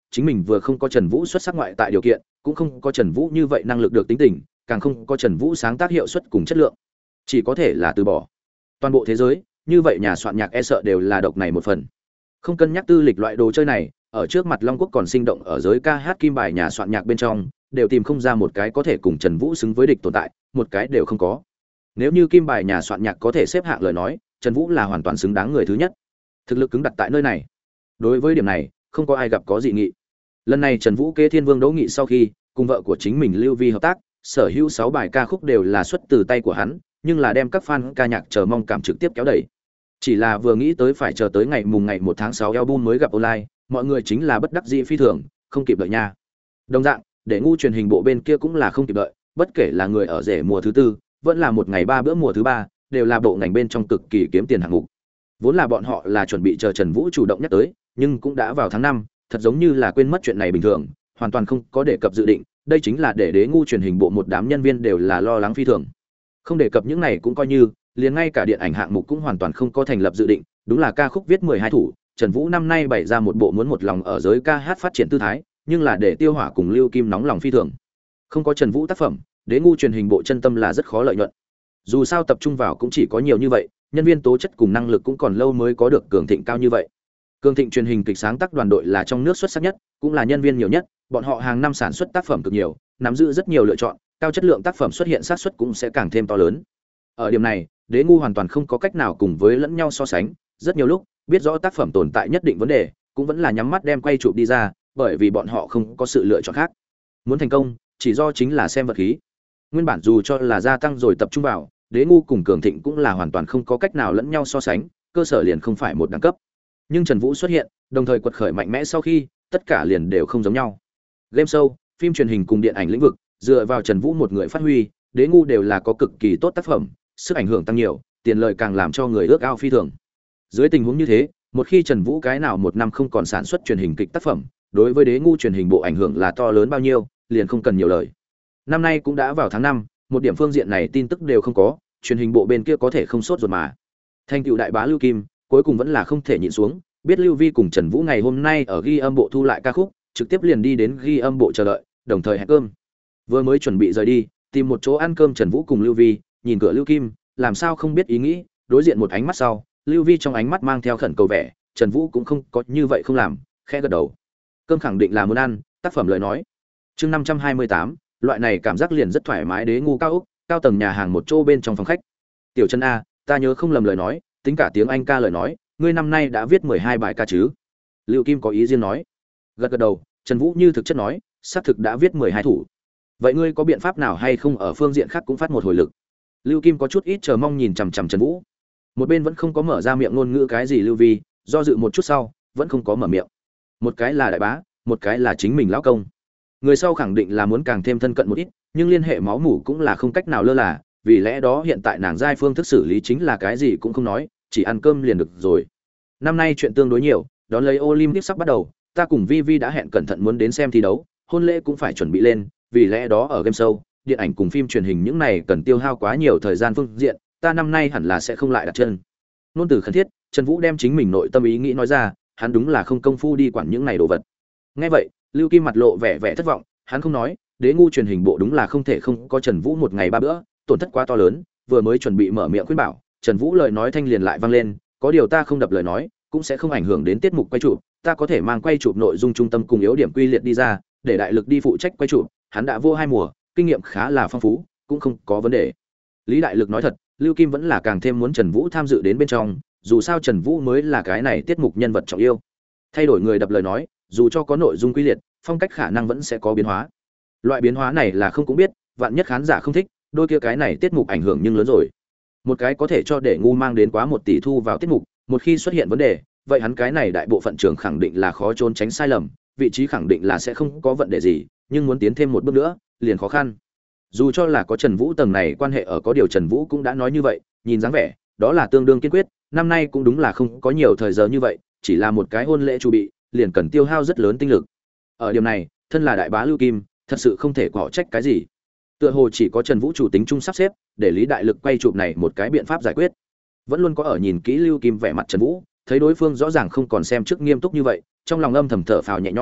chính mình vừa không có Trần Vũ xuất sắc ngoại tại điều kiện, cũng không có Trần Vũ như vậy năng lực được tính tình, càng không có Trần Vũ sáng tác hiệu suất cùng chất lượng, chỉ có thể là từ bỏ. Toàn bộ thế giới, như vậy nhà soạn nhạc e sợ đều là độc này một phần. Không cân nhắc tư lịch loại đồ chơi này, ở trước mặt Long Quốc còn sinh động ở giới ca hát kim bài nhà soạn nhạc bên trong, đều tìm không ra một cái có thể cùng Trần Vũ xứng với địch tồn tại, một cái đều không có. Nếu như kim bài nhà soạn nhạc có thể xếp hạng lời nói, Trần Vũ là hoàn toàn xứng đáng người thứ nhất. Thực lực cứng đặt tại nơi này. Đối với điểm này, không có ai gặp có dị nghị. Lần này Trần Vũ kế Thiên Vương Đỗ Nghị sau khi cùng vợ của chính mình Lưu Vi hợp tác, sở hữu 6 bài ca khúc đều là xuất từ tay của hắn, nhưng là đem các fan ca nhạc chờ mong cảm trực tiếp kéo đẩy. Chỉ là vừa nghĩ tới phải chờ tới ngày 1 tháng 6 album mới gặp online, mọi người chính là bất đắc dĩ phi thường, không kịp đợi nha. Đồng dạng, để ngu truyền hình bộ bên kia cũng là không kịp đợi, bất kể là người ở rể mùa thứ tư, vẫn là một ngày 3 bữa mùa thứ 3, đều là bộ ngành bên trong cực kỳ kiếm tiền hạng mục. Vốn là bọn họ là chuẩn bị chờ Trần Vũ chủ động nhắc tới, nhưng cũng đã vào tháng 5, thật giống như là quên mất chuyện này bình thường, hoàn toàn không có đề cập dự định, đây chính là để đế ngu truyền hình bộ một đám nhân viên đều là lo lắng phi thường. Không đề cập những này cũng coi như, liền ngay cả điện ảnh hạng mục cũng hoàn toàn không có thành lập dự định, đúng là ca khúc viết 12 thủ, Trần Vũ năm nay bày ra một bộ muốn một lòng ở giới ca hát phát triển tư thái, nhưng là để Tiêu Hỏa cùng Lưu Kim nóng lòng phi thường. Không có Trần Vũ tác phẩm, đế ngu truyền hình bộ chân tâm là rất khó lợi nhuận. Dù sao tập trung vào cũng chỉ có nhiều như vậy, nhân viên tố chất cùng năng lực cũng còn lâu mới có được cường thịnh cao như vậy. Cường thịnh truyền hình kịch sáng tác đoàn đội là trong nước xuất sắc nhất, cũng là nhân viên nhiều nhất, bọn họ hàng năm sản xuất tác phẩm cực nhiều, nắm giữ rất nhiều lựa chọn, cao chất lượng tác phẩm xuất hiện xác suất cũng sẽ càng thêm to lớn. Ở điểm này, đế ngu hoàn toàn không có cách nào cùng với lẫn nhau so sánh, rất nhiều lúc, biết rõ tác phẩm tồn tại nhất định vấn đề, cũng vẫn là nhắm mắt đem quay chụp đi ra, bởi vì bọn họ không có sự lựa chọn khác. Muốn thành công, chỉ do chính là xem vật khí. Nguyên bản dù cho là gia tăng rồi tập trung vào, đế ngu cùng cường thịnh cũng là hoàn toàn không có cách nào lẫn nhau so sánh, cơ sở liền không phải một đẳng cấp. Nhưng Trần Vũ xuất hiện, đồng thời quật khởi mạnh mẽ sau khi, tất cả liền đều không giống nhau. Game show, phim truyền hình cùng điện ảnh lĩnh vực, dựa vào Trần Vũ một người phát huy, đế ngu đều là có cực kỳ tốt tác phẩm, sức ảnh hưởng tăng nhiều, tiền lợi càng làm cho người ước ao phi thường. Dưới tình huống như thế, một khi Trần Vũ cái nào một năm không còn sản xuất truyền hình kịch tác phẩm, đối với đế ngu truyền hình bộ ảnh hưởng là to lớn bao nhiêu, liền không cần nhiều lời. Năm nay cũng đã vào tháng 5, một điểm phương diện này tin tức đều không có, truyền hình bộ bên kia có thể không sốt ruột mà. Thành tựu đại bá Lưu Kim, cuối cùng vẫn là không thể nhịn xuống, biết Lưu Vi cùng Trần Vũ ngày hôm nay ở ghi âm bộ thu lại ca khúc, trực tiếp liền đi đến ghi âm bộ chờ đợi, đồng thời hẹn cơm. Vừa mới chuẩn bị rời đi, tìm một chỗ ăn cơm Trần Vũ cùng Lưu Vi, nhìn cửa Lưu Kim, làm sao không biết ý nghĩ, đối diện một ánh mắt sau, Lưu Vi trong ánh mắt mang theo khẩn cầu vẻ, Trần Vũ cũng không có như vậy không làm, khẽ gật đầu. Cơm khẳng định là muốn ăn, tác phẩm lời nói. Chương 528, loại này cảm giác liền rất thoải mái đế ngu cao ốc, cao tầng nhà hàng một chỗ bên trong phòng khách. Tiểu Trần a, ta nhớ không lầm lời nói, tính cả tiếng Anh ca lời nói, ngươi năm nay đã viết 12 bài ca chứ? Lưu Kim có ý riêng nói. Gật gật đầu, Trần Vũ như thực chất nói, xác thực đã viết 12 thủ. Vậy ngươi có biện pháp nào hay không ở phương diện khác cũng phát một hồi lực? Lưu Kim có chút ít chờ mong nhìn chằm chằm Trần Vũ. Một bên vẫn không có mở ra miệng ngôn ngữ cái gì Lưu Vi, do dự một chút sau, vẫn không có mở miệng. Một cái là đại bá, một cái là chính mình lão công. Người sau khẳng định là muốn càng thêm thân cận một ít, nhưng liên hệ máu mủ cũng là không cách nào lơ là, vì lẽ đó hiện tại nàng giai phương thức xử lý chính là cái gì cũng không nói, chỉ ăn cơm liền được rồi. Năm nay chuyện tương đối nhiều, đón lấy Olympic sắp bắt đầu, ta cùng Vi Vi đã hẹn cẩn thận muốn đến xem thi đấu, hôn lễ cũng phải chuẩn bị lên, vì lẽ đó ở game show, điện ảnh cùng phim truyền hình những này cần tiêu hao quá nhiều thời gian phương diện, ta năm nay hẳn là sẽ không lại đặt chân. Nôn từ khẩn thiết, Trần Vũ đem chính mình nội tâm ý nghĩ nói ra, hắn đúng là không công phu đi quản những này đồ vật. Nghe vậy, Lưu Kim mặt lộ vẻ thất vọng, hắn không nói, đế ngu truyền hình bộ đúng là không thể không có Trần Vũ một ngày 3 bữa, tổn thất quá to lớn, vừa mới chuẩn bị mở miệng khuyên bảo, Trần Vũ lời nói thanh liền lại vang lên, có điều ta không đập lời nói, cũng sẽ không ảnh hưởng đến tiết mục quay chụp, ta có thể mang quay chụp nội dung trung tâm cùng yếu điểm quy liệt đi ra, để đại lực đi phụ trách quay chụp, hắn đã vô 2 mùa, kinh nghiệm khá là phong phú, cũng không có vấn đề. Lý Đại Lực nói thật, Lưu Kim vẫn là càng thêm muốn Trần Vũ tham dự đến bên trong, dù sao Trần Vũ mới là cái này tiết mục nhân vật trọng yêu. Thay đổi người đập lời nói, dù cho có nội dung quy liệt, phong cách khả năng vẫn sẽ có biến hóa. Loại biến hóa này là không cũng biết, vạn nhất khán giả không thích, đôi kia cái này tiết mục ảnh hưởng nhưng lớn rồi. Một cái có thể cho để ngu mang đến quá 1 tỷ thu vào tiết mục, một khi xuất hiện vấn đề, vậy hắn cái này đại bộ phận trường khẳng định là khó trốn tránh sai lầm, vị trí khẳng định là sẽ không có vấn đề gì, nhưng muốn tiến thêm một bước nữa, liền khó khăn. Dù cho là có Trần Vũ tầng này quan hệ ở, có điều Trần Vũ cũng đã nói như vậy, nhìn dáng vẻ, đó là tương đương kiên quyết, năm nay cũng đúng là không có nhiều thời giờ như vậy, chỉ là một cái hôn lễ chuẩn bị, liền cần tiêu hao rất lớn tinh lực. Ở điểm này, thân là đại bá Lưu Kim, thật sự không thể quở trách cái gì. Tựa hồ chỉ có Trần Vũ chủ tính chung sắp xếp, để Lý Đại Lực quay chụp này một cái biện pháp giải quyết. Vẫn luôn có ở nhìn kỹ Lưu Kim vẻ mặt Trần Vũ, thấy đối phương rõ ràng không còn xem trước nghiêm túc như vậy, trong lòng âm thầm thở phào nhẹ nhõm,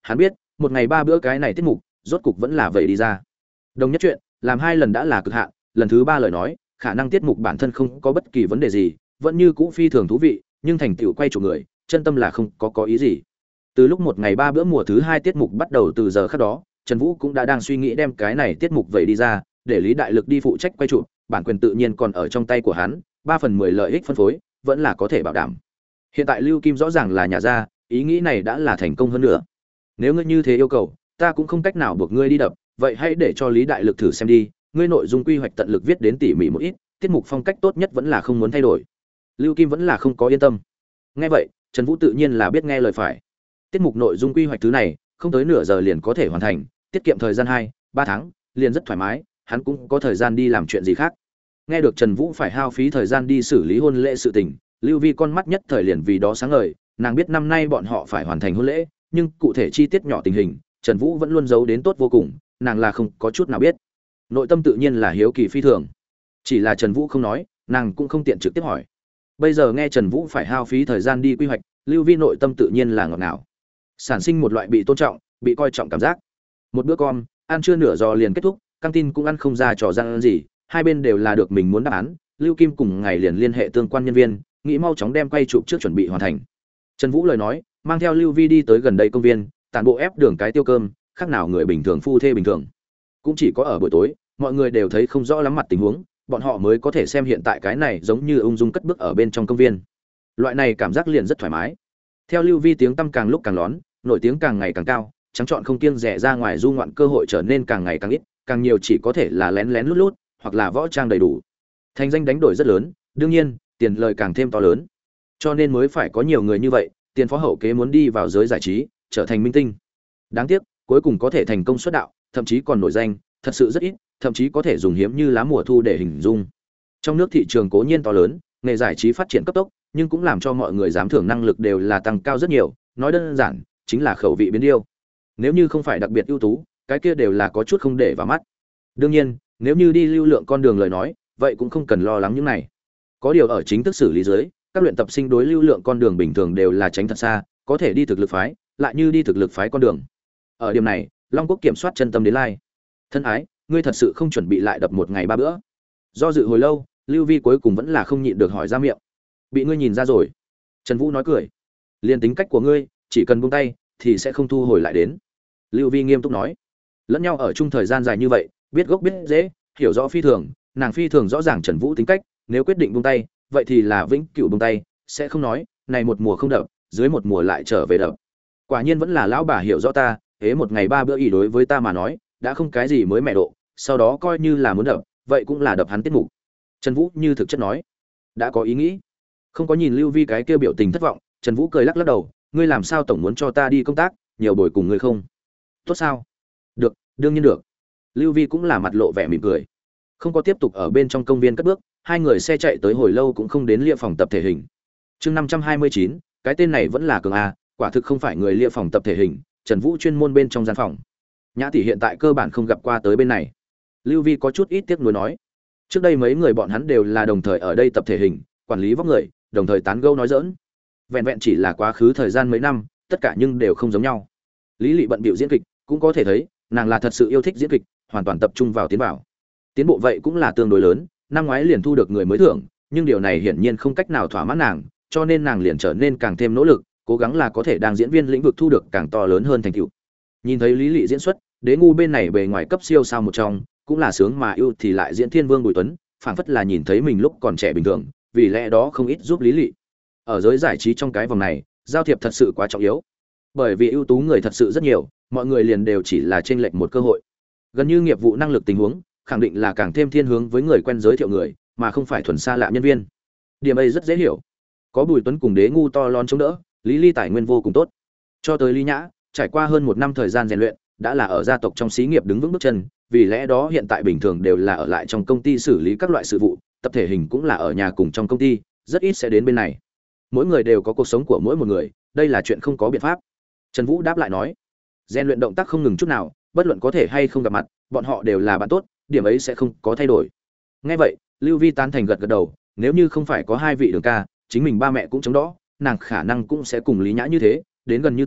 hắn biết một ngày 3 bữa cái này tiết mục rốt cục vẫn là vậy đi ra. Đồng nhất chuyện làm 2 lần đã là cực hạn, lần thứ 3 lời nói khả năng tiết mục bản thân không có bất kỳ vấn đề gì, vẫn như cũ phi thường thú vị, nhưng thành tựu quay chủ người chân tâm là không có ý gì. Từ lúc một ngày 3 bữa mùa thứ 2 tiết mục bắt đầu, từ giờ khắc đó Trần Vũ cũng đã đang suy nghĩ đem cái này tiết mục vậy đi ra, để Lý Đại Lực đi phụ trách quay chụp, bản quyền tự nhiên còn ở trong tay của hắn, 3/10 lợi ích phân phối vẫn là có thể bảo đảm. Hiện tại Lưu Kim rõ ràng là nhà ra, ý nghĩ này đã là thành công hơn nữa. Nếu ngươi như thế yêu cầu, ta cũng không cách nào buộc ngươi đi đập, vậy hãy để cho Lý Đại Lực thử xem đi, ngươi nội dung quy hoạch tận lực viết đến tỉ mỉ một ít, tiết mục phong cách tốt nhất vẫn là không muốn thay đổi. Lưu Kim vẫn là không có yên tâm. Nghe vậy, Trần Vũ tự nhiên là biết nghe lời phải. Tiết mục nội dung quy hoạch thứ này, không tới nửa giờ liền có thể hoàn thành, tiết kiệm thời gian 2-3 tháng, liền rất thoải mái, hắn cũng có thời gian đi làm chuyện gì khác. Nghe được Trần Vũ phải hao phí thời gian đi xử lý hôn lễ sự tình, Lưu Vi con mắt nhất thời liền vì đó sáng ngời, nàng biết năm nay bọn họ phải hoàn thành hôn lễ, nhưng cụ thể chi tiết nhỏ tình hình, Trần Vũ vẫn luôn giấu đến tốt vô cùng, nàng là không có chút nào biết. Nội tâm tự nhiên là hiếu kỳ phi thường. Chỉ là Trần Vũ không nói, nàng cũng không tiện trực tiếp hỏi. Bây giờ nghe Trần Vũ phải hao phí thời gian đi quy hoạch, Lưu Vi nội tâm tự nhiên là ngọt ngào. Sản sinh một loại bị tôn trọng, bị coi trọng cảm giác. Một bữa cơm, ăn chưa nửa giò liền kết thúc, căng tin cũng ăn không ra trò gian gì, hai bên đều là được mình muốn đáp án. Lưu Kim cùng ngày liền liên hệ tương quan nhân viên, nghĩ mau chóng đem quay chụp trước chuẩn bị hoàn thành. Trần Vũ lời nói, mang theo Lưu Vi đi tới gần đây công viên, tản bộ ép đường cái tiêu cơm, khác nào người bình thường phu thê bình thường. Cũng chỉ có ở buổi tối, mọi người đều thấy không rõ lắm mặt tình huống, bọn họ mới có thể xem hiện tại cái này giống như ung dung cất bước ở bên trong công viên. Loại này cảm giác liền rất thoải mái. Theo Lưu Vi tiếng tăm càng lúc càng lón, nổi tiếng càng ngày càng cao, trắng trọn không kiêng dè ra ngoài du ngoạn cơ hội trở nên càng ngày càng ít, càng nhiều chỉ có thể là lén lén lút lút, hoặc là võ trang đầy đủ. Thành danh đánh đổi rất lớn, đương nhiên, tiền lời càng thêm to lớn. Cho nên mới phải có nhiều người như vậy, tiền phó hậu kế muốn đi vào giới giải trí, trở thành minh tinh. Đáng tiếc, cuối cùng có thể thành công xuất đạo, thậm chí còn nổi danh, thật sự rất ít, thậm chí có thể dùng hiếm như lá mùa thu để hình dung. Trong nước thị trường cố nhiên to lớn, nghề giải trí phát triển cấp tốc, nhưng cũng làm cho mọi người dám thưởng năng lực đều là tăng cao rất nhiều, nói đơn giản, chính là khẩu vị biến điêu. Nếu như không phải đặc biệt ưu tú, cái kia đều là có chút không để vào mắt. Đương nhiên, nếu như đi lưu lượng con đường lời nói, vậy cũng không cần lo lắng những này. Có điều ở chính thức xử lý dưới, các luyện tập sinh đối lưu lượng con đường bình thường đều là tránh thật xa, có thể đi thực lực phái, lại như đi thực lực phái con đường. Ở điểm này, Long Quốc kiểm soát chân tâm đến lai. Thân ái, ngươi thật sự không chuẩn bị lại đập một ngày 3 bữa? Do dự hồi lâu, Lưu Vi cuối cùng vẫn là không nhịn được hỏi ra miệng. Bị ngươi nhìn ra rồi. Trần Vũ nói cười. Liên tính cách của ngươi, chỉ cần buông tay thì sẽ không thu hồi lại đến. Lưu Vi nghiêm túc nói. Lẫn nhau ở chung thời gian dài như vậy, biết gốc biết dễ, hiểu rõ phi thường, nàng phi thường rõ ràng Trần Vũ tính cách, nếu quyết định buông tay, vậy thì là vĩnh cửu buông tay, sẽ không nói, này một mùa không đập, dưới một mùa lại trở về đập. Quả nhiên vẫn là lão bà hiểu rõ ta, hễ một ngày 3 bữa ý đối với ta mà nói, đã không cái gì mới mẻ độ, sau đó coi như là muốn đập, vậy cũng là đập hắn tiết mục. Trần Vũ như thực chất nói, đã có ý nghĩ. Không có nhìn Lưu Vi cái kia biểu tình thất vọng, Trần Vũ cười lắc lắc đầu, ngươi làm sao tổng muốn cho ta đi công tác, nhiều buổi cùng ngươi không? Tốt sao? Được, đương nhiên được. Lưu Vi cũng là mặt lộ vẻ mỉm cười. Không có tiếp tục ở bên trong công viên cất bước, hai người xe chạy tới hồi lâu cũng không đến lia phòng tập thể hình. Chương 529, cái tên này vẫn là cường a, quả thực không phải người lia phòng tập thể hình, Trần Vũ chuyên môn bên trong gian phòng. Nhã tỷ hiện tại cơ bản không gặp qua tới bên này. Lưu Vi có chút ít tiếc nuối nói. Trước đây mấy người bọn hắn đều là đồng thời ở đây tập thể hình, quản lý vóc người, đồng thời tán gẫu nói giỡn. Vẹn vẹn chỉ là quá khứ thời gian mấy năm, tất cả nhưng đều không giống nhau. Lý Lệ bận bịu diễn kịch, cũng có thể thấy, nàng là thật sự yêu thích diễn kịch, hoàn toàn tập trung vào tiến bảo. Tiến bộ vậy cũng là tương đối lớn, năm ngoái liền thu được người mới thưởng, nhưng điều này hiển nhiên không cách nào thỏa mãn nàng, cho nên nàng liền trở nên càng thêm nỗ lực, cố gắng là có thể đang diễn viên lĩnh vực thu được càng to lớn hơn thành tựu. Nhìn thấy Lý Lệ diễn xuất, Đế ngu bên này bề ngoài cấp siêu sao một trong, cũng là sướng mà ưu thì lại diễn Thiên Vương Bùi Tuấn, phảng phất là nhìn thấy mình lúc còn trẻ bình thường, vì lẽ đó không ít giúp Lý Lệ. Ở giới giải trí trong cái vòng này, giao thiệp thật sự quá trọng yếu. Bởi vì ưu tú người thật sự rất nhiều, mọi người liền đều chỉ là chênh lệch một cơ hội. Gần như nghiệp vụ năng lực tình huống, khẳng định là càng thêm thiên hướng với người quen giới thiệu người, mà không phải thuần xa lạ nhân viên. Điểm ấy rất dễ hiểu. Có Bùi Tuấn cùng Đế ngu to lon chống đỡ, Lý Ly tài nguyên vô cùng tốt. Cho tới Lý Nhã, trải qua hơn 1 năm thời gian rèn luyện, đã là ở gia tộc trong xí nghiệp đứng vững bước chân, vì lẽ đó hiện tại bình thường đều là ở lại trong công ty xử lý các loại sự vụ, tập thể hình cũng là ở nhà cùng trong công ty, rất ít sẽ đến bên này. Mỗi người đều có cuộc sống của mỗi một người, đây là chuyện không có biện pháp. Trần Vũ đáp lại nói, rèn luyện động tác không ngừng chút nào, bất luận có thể hay không gặp mặt, bọn họ đều là bạn tốt, điểm ấy sẽ không có thay đổi. Nghe vậy, Lưu Vi tán thành gật gật đầu, nếu như không phải có hai vị đường ca, chính mình ba mẹ cũng chống đó, nàng khả năng cũng sẽ cùng Lý Nhã như thế, đến gần như tuổi,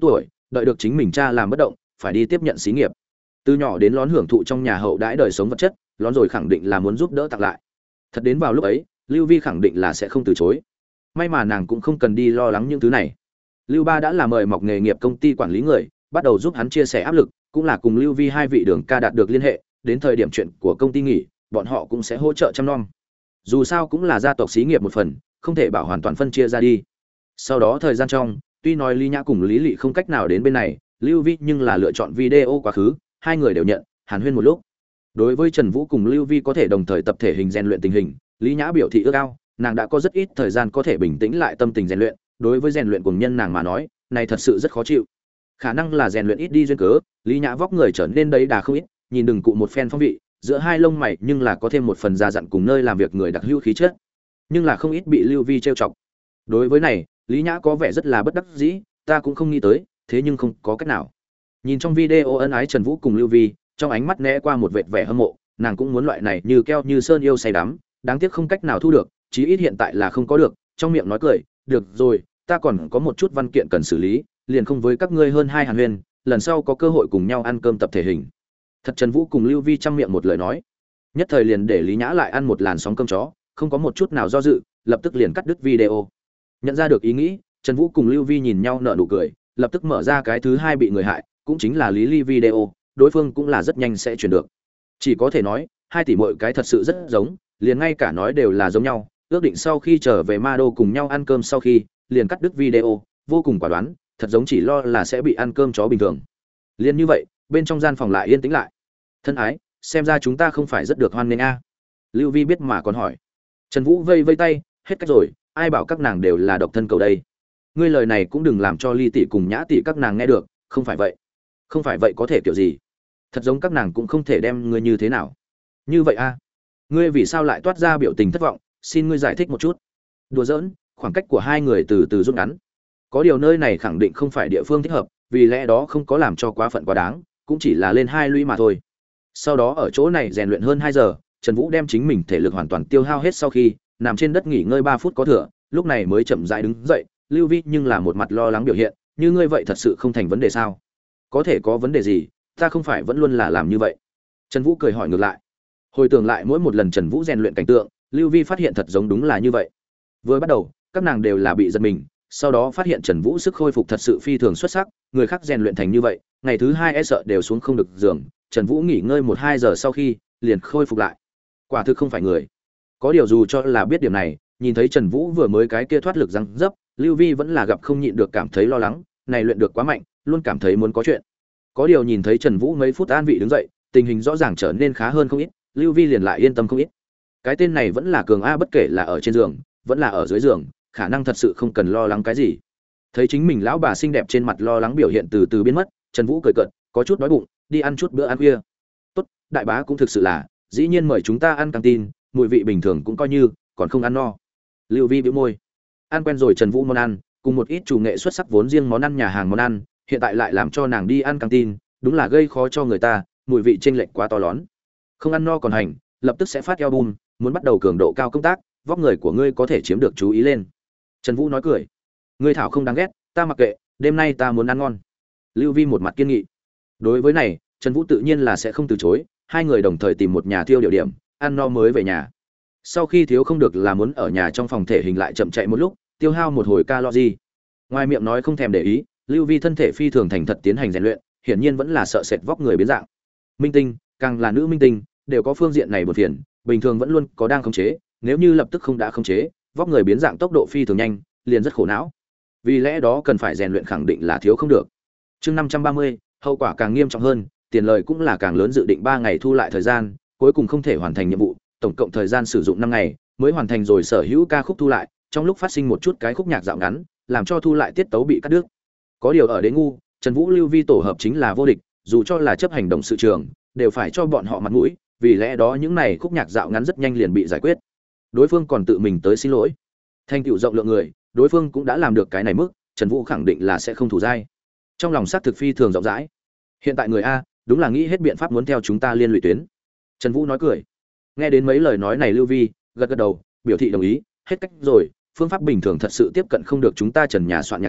đợi được chính mình cha làm bất động, phải đi tiếp nhận xí nghiệp. Từ nhỏ đến lớn hưởng thụ trong nhà hậu đãi đời sống vật chất, lớn rồi khẳng định là muốn giúp đỡ tặng lại. Thật đến vào lúc ấy, Lưu Vi khẳng định là sẽ không từ chối. May mà nàng cũng không cần đi lo lắng những thứ này. Lưu Ba đã là mời mọc nghề nghiệp công ty quản lý người, bắt đầu giúp hắn chia sẻ áp lực, cũng là cùng Lưu Vi hai vị đường ca đạt được liên hệ, đến thời điểm chuyện của công ty nghỉ, bọn họ cũng sẽ hỗ trợ chăm nom. Dù sao cũng là gia tộc xí nghiệp một phần, không thể bảo hoàn toàn phân chia ra đi. Sau đó thời gian trong, tuy nói Lý Nhã cùng Lý Lệ không cách nào đến bên này, Lưu Vi nhưng là lựa chọn video quá khứ, hai người đều nhận, hàn huyên một lúc. Đối với Trần Vũ cùng Lưu Vi có thể đồng thời tập thể hình rèn luyện tình hình, Lý Nhã biểu thị ước ao, nàng đã có rất ít thời gian có thể bình tĩnh lại tâm tình rèn luyện, đối với rèn luyện cùng nhân nàng mà nói, này thật sự rất khó chịu. Khả năng là rèn luyện ít đi duyên cớ, Lý Nhã vóc người trở nên đấy đà không ít, nhìn đừng cụ một phen phong vị, giữa hai lông mày nhưng là có thêm một phần già dặn cùng nơi làm việc người đặc hữu khí chất, nhưng là không ít bị Lưu Vi trêu chọc. Đối với này, Lý Nhã có vẻ rất là bất đắc dĩ, ta cũng không nghĩ tới, thế nhưng không có cách nào. Nhìn trong video ân ái Trần Vũ cùng Lưu Vi, trong ánh mắt né qua một vệt vẻ hâm mộ, nàng cũng muốn loại này như keo như sơn yêu say đắm, đáng tiếc không cách nào thu được, chí ít hiện tại là không có được, trong miệng nói cười, được rồi, ta còn có một chút văn kiện cần xử lý, liền không với các ngươi hơn hai hàn huyên, lần sau có cơ hội cùng nhau ăn cơm tập thể hình. Thật Trần Vũ cùng Lưu Vi trong miệng một lời nói, nhất thời liền để Lý Nhã lại ăn một làn sóng cơm chó, không có một chút nào do dự, lập tức liền cắt đứt video. Nhận ra được ý nghĩ, Trần Vũ cùng Lưu Vi nhìn nhau nở nụ cười, lập tức mở ra cái thứ hai bị người hại, cũng chính là Lý Ly video, đối phương cũng là rất nhanh sẽ chuyển được. Chỉ có thể nói, hai tỷ muội cái thật sự rất giống, liền ngay cả nói đều là giống nhau, ước định sau khi trở về Ma Đô cùng nhau ăn cơm sau khi, liền cắt đứt video, vô cùng quả đoán, thật giống chỉ lo là sẽ bị ăn cơm chó bình thường. Liên như vậy, bên trong gian phòng lại yên tĩnh lại. Thân ái, xem ra chúng ta không phải rất được hoan nghênh a. Lưu Vi biết mà còn hỏi. Trần Vũ vây vây tay, hết cách rồi, ai bảo các nàng đều là độc thân cầu đây. Ngươi lời này cũng đừng làm cho Ly tỷ cùng Nhã tỷ các nàng nghe được, không phải vậy. Không phải vậy có thể kiểu gì? Thật giống các nàng cũng không thể đem ngươi như thế nào. Như vậy a? Ngươi vì sao lại toát ra biểu tình thất vọng, xin ngươi giải thích một chút. Đùa giỡn, khoảng cách của hai người từ từ rút ngắn. Có điều nơi này khẳng định không phải địa phương thích hợp, vì lẽ đó không có làm cho quá phận quá đáng, cũng chỉ là lên hai lũy mà thôi. Sau đó ở chỗ này rèn luyện hơn 2 giờ, Trần Vũ đem chính mình thể lực hoàn toàn tiêu hao hết sau khi nằm trên đất nghỉ ngơi 3 phút có thừa, lúc này mới chậm rãi đứng dậy. Lưu Vi nhưng là một mặt lo lắng biểu hiện, như ngươi vậy thật sự không thành vấn đề sao? Có thể có vấn đề gì, ta không phải vẫn luôn là làm như vậy. Trần Vũ cười hỏi ngược lại. Hồi tưởng lại mỗi một lần Trần Vũ rèn luyện cảnh tượng, Lưu Vi phát hiện thật giống đúng là như vậy. Vừa bắt đầu, các nàng đều là bị giật mình, sau đó phát hiện Trần Vũ sức khôi phục thật sự phi thường xuất sắc, người khác rèn luyện thành như vậy, ngày thứ 2 e sợ đều xuống không được giường, Trần Vũ nghỉ ngơi 1-2 giờ sau khi, liền khôi phục lại. Quả thực không phải người. Có điều dù cho là biết điểm này, nhìn thấy Trần Vũ vừa mới cái kia thoát lực răng dấp, Lưu Vi vẫn là gặp không nhịn được cảm thấy lo lắng, này luyện được quá mạnh, luôn cảm thấy muốn có chuyện. Có điều nhìn thấy Trần Vũ mấy phút an vị đứng dậy, tình hình rõ ràng trở nên khá hơn không ít, Lưu Vi liền lại yên tâm không ít. Cái tên này vẫn là cường a, bất kể là ở trên giường, vẫn là ở dưới giường, khả năng thật sự không cần lo lắng cái gì. Thấy chính mình lão bà xinh đẹp trên mặt lo lắng biểu hiện từ từ biến mất, Trần Vũ cười cợt, có chút đói bụng, đi ăn chút bữa ăn khuya. Tốt, đại bá cũng thực sự là, dĩ nhiên mời chúng ta ăn căng tin, mùi vị bình thường cũng coi như, còn không ăn no. Lưu Vi bĩu môi. Ăn quen rồi Trần Vũ món ăn, cùng một ít chủ nghệ xuất sắc vốn riêng món ăn nhà hàng món ăn, hiện tại lại làm cho nàng đi ăn căng tin, đúng là gây khó cho người ta, mùi vị chênh lệch quá to lớn. Không ăn no còn hành, lập tức sẽ phát album, muốn bắt đầu cường độ cao công tác, vóc người của ngươi có thể chiếm được chú ý lên. Trần Vũ nói cười. Ngươi thảo không đáng ghét, ta mặc kệ, đêm nay ta muốn ăn ngon. Lưu Vi một mặt kiên nghị. Đối với này, Trần Vũ tự nhiên là sẽ không từ chối, hai người đồng thời tìm một nhà thiêu địa điểm, ăn no mới về nhà. Sau khi thiếu không được là muốn ở nhà trong phòng thể hình lại chậm chạy một lúc, tiêu hao một hồi calorie. Ngoài miệng nói không thèm để ý, Lưu Vi thân thể phi thường thành thật tiến hành rèn luyện, hiển nhiên vẫn là sợ sệt vóc người biến dạng. Minh tinh, càng là nữ minh tinh, đều có phương diện này một phiền, bình thường vẫn luôn có đang khống chế, nếu như lập tức không đã khống chế, vóc người biến dạng tốc độ phi thường nhanh, liền rất khổ não. Vì lẽ đó cần phải rèn luyện khẳng định là thiếu không được. Chương 530, hậu quả càng nghiêm trọng hơn, tiền lời cũng là càng lớn, dự định 3 ngày thu lại thời gian, cuối cùng không thể hoàn thành nhiệm vụ, tổng cộng thời gian sử dụng 5 ngày mới hoàn thành rồi sở hữu ca khúc thu lại, trong lúc phát sinh một chút cái khúc nhạc dạo ngắn, làm cho thu lại tiết tấu bị cắt đứt. Có điều ở đến ngu, Trần Vũ Lưu Vi tổ hợp chính là vô địch, dù cho là chấp hành động sự trường, đều phải cho bọn họ mặt mũi, vì lẽ đó những này khúc nhạc dạo ngắn rất nhanh liền bị giải quyết. Đối phương còn tự mình tới xin lỗi. Thành tựu rộng lượng người, đối phương cũng đã làm được cái này mức, Trần Vũ khẳng định là sẽ không thủ dai. Trong lòng xác thực phi thường rộng rãi. Hiện tại người a, đúng là nghĩ hết biện pháp muốn theo chúng ta liên lụy tuyến. Trần Vũ nói cười. Nghe đến mấy lời nói này Lưu Vi gật gật đầu, biểu thị đồng ý, hết cách rồi, phương pháp bình thường thật sự tiếp cận không được chúng ta Trần nhà soạn nhạc lớn,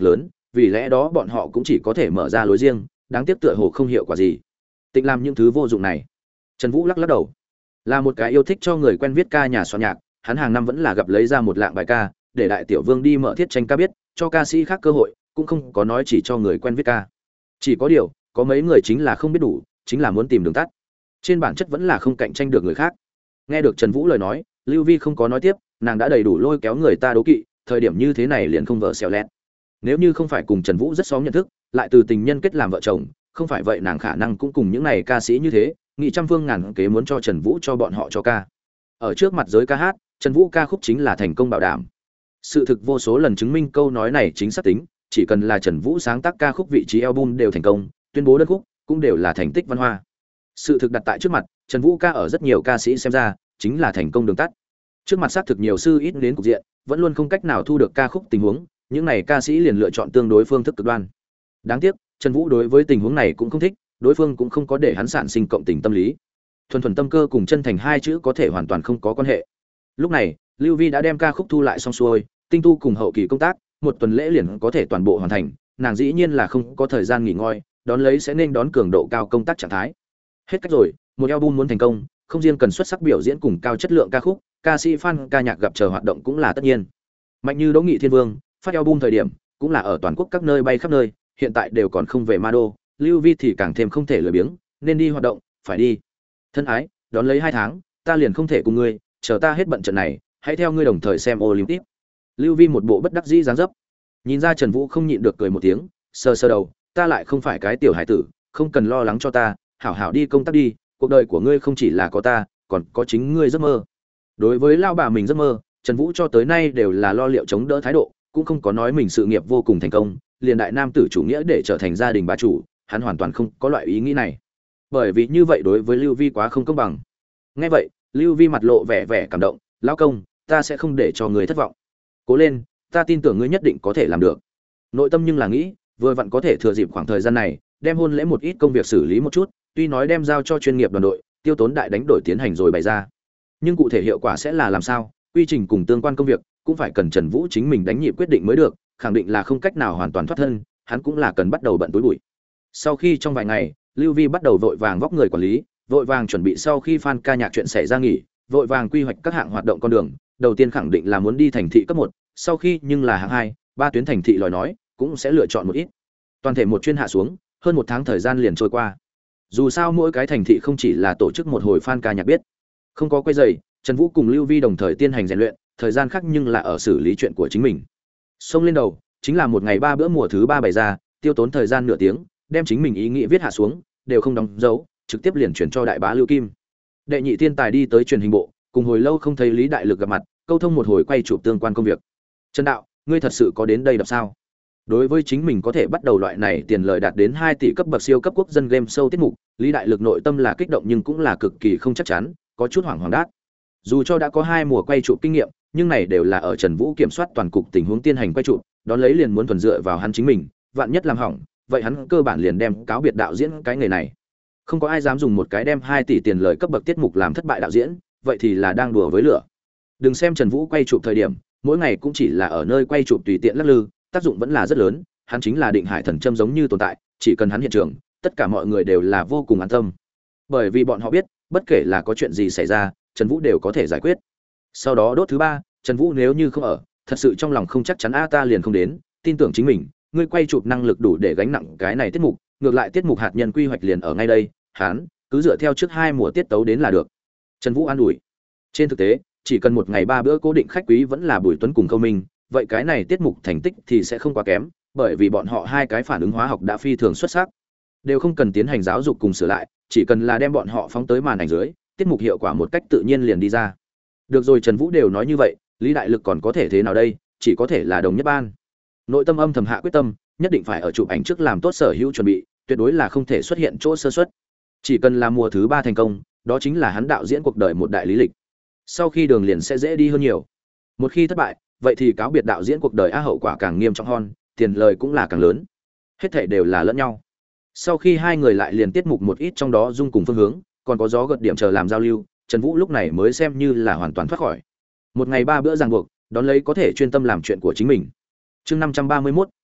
vì lẽ đó bọn họ cũng chỉ có thể mở ra lối riêng, đáng tiếc tựa hồ không hiệu quả gì. Tịnh làm những thứ vô dụng này. Trần Vũ lắc lắc đầu. Là một cái yêu thích cho người quen viết ca nhà soạn nhạc, hắn hàng năm vẫn là gặp lấy ra một lạng bài ca, để đại tiểu vương đi mở thiết tranh ca biết, cho ca sĩ khác cơ hội, cũng không có nói chỉ cho người quen viết ca. Chỉ có điều, có mấy người chính là không biết đủ, chính là muốn tìm đường tắt. Trên bản chất vẫn là không cạnh tranh được người khác. Nghe được Trần Vũ lời nói, Lưu Vi không có nói tiếp, nàng đã đầy đủ lôi kéo người ta đố kỵ, thời điểm như thế này liền không vợ xẻo lẹt. Nếu như không phải cùng Trần Vũ rất xóm nhận thức, lại từ tình nhân kết làm vợ chồng, không phải vậy nàng khả năng cũng cùng những này ca sĩ như thế, nghị trăm phương ngàn kế muốn cho Trần Vũ cho bọn họ cho ca. Ở trước mặt giới ca hát, Trần Vũ ca khúc chính là thành công bảo đảm. Sự thực vô số lần chứng minh câu nói này chính xác tính, chỉ cần là Trần Vũ sáng tác ca khúc vị trí album đều thành công, tuyên bố đơn khúc cũng đều là thành tích văn hoa. Sự thực đặt tại trước mặt, Trần Vũ ca ở rất nhiều ca sĩ xem ra, chính là thành công đường tắt. Trước mặt xác thực nhiều sư ít đến cục diện, vẫn luôn không cách nào thu được ca khúc tình huống, những này ca sĩ liền lựa chọn tương đối phương thức cực đoan. Đáng tiếc, Trần Vũ đối với tình huống này cũng không thích, đối phương cũng không có để hắn sản sinh cộng tình tâm lý. Thuần thuần tâm cơ cùng chân thành hai chữ có thể hoàn toàn không có quan hệ. Lúc này, Lưu Vi đã đem ca khúc thu lại xong xuôi, tinh tu cùng hậu kỳ công tác, một tuần lễ liền có thể toàn bộ hoàn thành, nàng dĩ nhiên là không có thời gian nghỉ ngơi, đón lấy sẽ nên đón cường độ cao công tác trạng thái. Hết cách rồi, một album muốn thành công, không riêng cần xuất sắc biểu diễn cùng cao chất lượng ca khúc, ca sĩ fan ca nhạc gặp chờ hoạt động cũng là tất nhiên. Mạnh như Đỗ Nghị Thiên Vương, phát album thời điểm, cũng là ở toàn quốc các nơi bay khắp nơi, hiện tại đều còn không về Ma Đô, Lưu Vi thì càng thêm không thể lười biếng, nên đi hoạt động, phải đi. Thân ái, đón lấy 2 tháng, ta liền không thể cùng ngươi, chờ ta hết bận trận này, hãy theo ngươi đồng thời xem Olympic. Lưu Vi một bộ bất đắc dĩ dáng dấp. Nhìn ra Trần Vũ không nhịn được cười một tiếng, sờ sờ đầu, ta lại không phải cái tiểu hải tử, không cần lo lắng cho ta, hảo hảo đi công tác đi, cuộc đời của ngươi không chỉ là có ta, còn có chính ngươi giấc mơ. Đối với lao bà mình giấc mơ, Trần Vũ cho tới nay đều là lo liệu chống đỡ thái độ, cũng không có nói mình sự nghiệp vô cùng thành công, liền đại nam tử chủ nghĩa để trở thành gia đình bá chủ, hắn hoàn toàn không có loại ý nghĩ này. Bởi vì như vậy đối với Lưu Vi quá không công bằng. Nghe vậy, Lưu Vi mặt lộ vẻ vẻ cảm động, "Lão công, ta sẽ không để cho người thất vọng. Cố lên, ta tin tưởng ngươi nhất định có thể làm được." Nội tâm nhưng là nghĩ, vừa vặn có thể thừa dịp khoảng thời gian này, đem hôn lễ một ít công việc xử lý một chút, tuy nói đem giao cho chuyên nghiệp đoàn đội, tiêu tốn đại đánh đổi tiến hành rồi bày ra. Nhưng cụ thể hiệu quả sẽ là làm sao, quy trình cùng tương quan công việc, cũng phải cần Trần Vũ chính mình đánh nhịp quyết định mới được, khẳng định là không cách nào hoàn toàn thoát thân, hắn cũng là cần bắt đầu bận túi bụi. Sau khi trong vài ngày, Lưu Vi bắt đầu vội vàng vóc người quản lý, vội vàng chuẩn bị sau khi fan ca nhạc chuyện xảy ra nghỉ, vội vàng quy hoạch các hạng hoạt động con đường, đầu tiên khẳng định là muốn đi thành thị cấp 1, sau khi nhưng là hạng 2, 3 tuyến thành thị lời nói, cũng sẽ lựa chọn một ít. Toàn thể một chuyên hạ xuống, hơn 1 tháng thời gian liền trôi qua. Dù sao mỗi cái thành thị không chỉ là tổ chức một hồi fan ca nhạc biết. Không có quay giày, Trần Vũ cùng Lưu Vi đồng thời tiến hành rèn luyện, thời gian khác nhưng là ở xử lý chuyện của chính mình. Xông lên đầu, chính là một ngày 3 bữa mùa thứ 3 bày ra, tiêu tốn thời gian nửa tiếng, đem chính mình ý nghĩ viết hạ xuống, đều không đóng dấu, trực tiếp liền chuyển cho đại bá Lưu Kim. Đệ nhị thiên tài đi tới truyền hình bộ, cùng hồi lâu không thấy Lý Đại Lực gặp mặt, câu thông một hồi quay chụp tương quan công việc. Trần đạo, ngươi thật sự có đến đây đập sao? Đối với chính mình có thể bắt đầu loại này tiền lời đạt đến 2 tỷ cấp bậc siêu cấp quốc dân game show tiết mục, Lý Đại Lực nội tâm là kích động nhưng cũng là cực kỳ không chắc chắn, có chút hoảng hoảng đát. Dù cho đã có 2 mùa quay chụp kinh nghiệm, nhưng này đều là ở Trần Vũ kiểm soát toàn cục tình huống tiến hành quay chụp, đón lấy liền muốn thuần dựa vào hắn chính mình, vạn nhất làm hỏng, vậy hắn cơ bản liền đem cáo biệt đạo diễn cái nghề này. Không có ai dám dùng một cái đem 2 tỷ tiền lời cấp bậc tiết mục làm thất bại đạo diễn, vậy thì là đang đùa với lửa. Đừng xem Trần Vũ quay chụp thời điểm, mỗi ngày cũng chỉ là ở nơi quay chụp tùy tiện lắc lư, tác dụng vẫn là rất lớn, hắn chính là Định Hải Thần Châm giống như tồn tại, chỉ cần hắn hiện trường, tất cả mọi người đều là vô cùng an tâm. Bởi vì bọn họ biết, bất kể là có chuyện gì xảy ra, Trần Vũ đều có thể giải quyết. Sau đó đốt thứ 3, Trần Vũ nếu như không ở, thật sự trong lòng không chắc chắn ta liền không đến, tin tưởng chính mình, ngươi quay chụp năng lực đủ để gánh nặng cái này tiết mục, ngược lại tiết mục hạt nhân quy hoạch liền ở ngay đây, hắn cứ dựa theo trước 2 mùa tiết tấu đến là được. Trần Vũ an ủi. Trên thực tế, chỉ cần một ngày 3 bữa cố định khách quý vẫn là Bùi Tuấn cùng Câu Minh, vậy cái này tiết mục thành tích thì sẽ không quá kém, bởi vì bọn họ 2 cái phản ứng hóa học đã phi thường xuất sắc, đều không cần tiến hành giáo dục cùng sửa lại, chỉ cần là đem bọn họ phóng tới màn ảnh dưới, tiết mục hiệu quả một cách tự nhiên liền đi ra. Được rồi, Trần Vũ đều nói như vậy, Lý Đại Lực còn có thể thế nào đây, chỉ có thể là đồng nhất ban. Nội tâm âm thầm hạ quyết tâm, nhất định phải ở chụp ảnh trước làm tốt sở hữu chuẩn bị, tuyệt đối là không thể xuất hiện chỗ sơ suất. Chỉ cần là mùa thứ 3 thành công, đó chính là hắn đạo diễn cuộc đời một đại lý lịch. Sau khi đường liền sẽ dễ đi hơn nhiều. Một khi thất bại, vậy thì cáo biệt đạo diễn cuộc đời hậu quả càng nghiêm trọng hơn, tiền lời cũng là càng lớn. Hết thảy đều là lẫn nhau. Sau khi 2 người lại liền tiết mục một ít trong đó dung cùng phương hướng, còn có gió gật điểm chờ làm giao lưu, Trần Vũ lúc này mới xem như là hoàn toàn thoát khỏi. Một ngày 3 bữa ràng buộc, đón lấy có thể chuyên tâm làm chuyện của chính mình. Chương 531,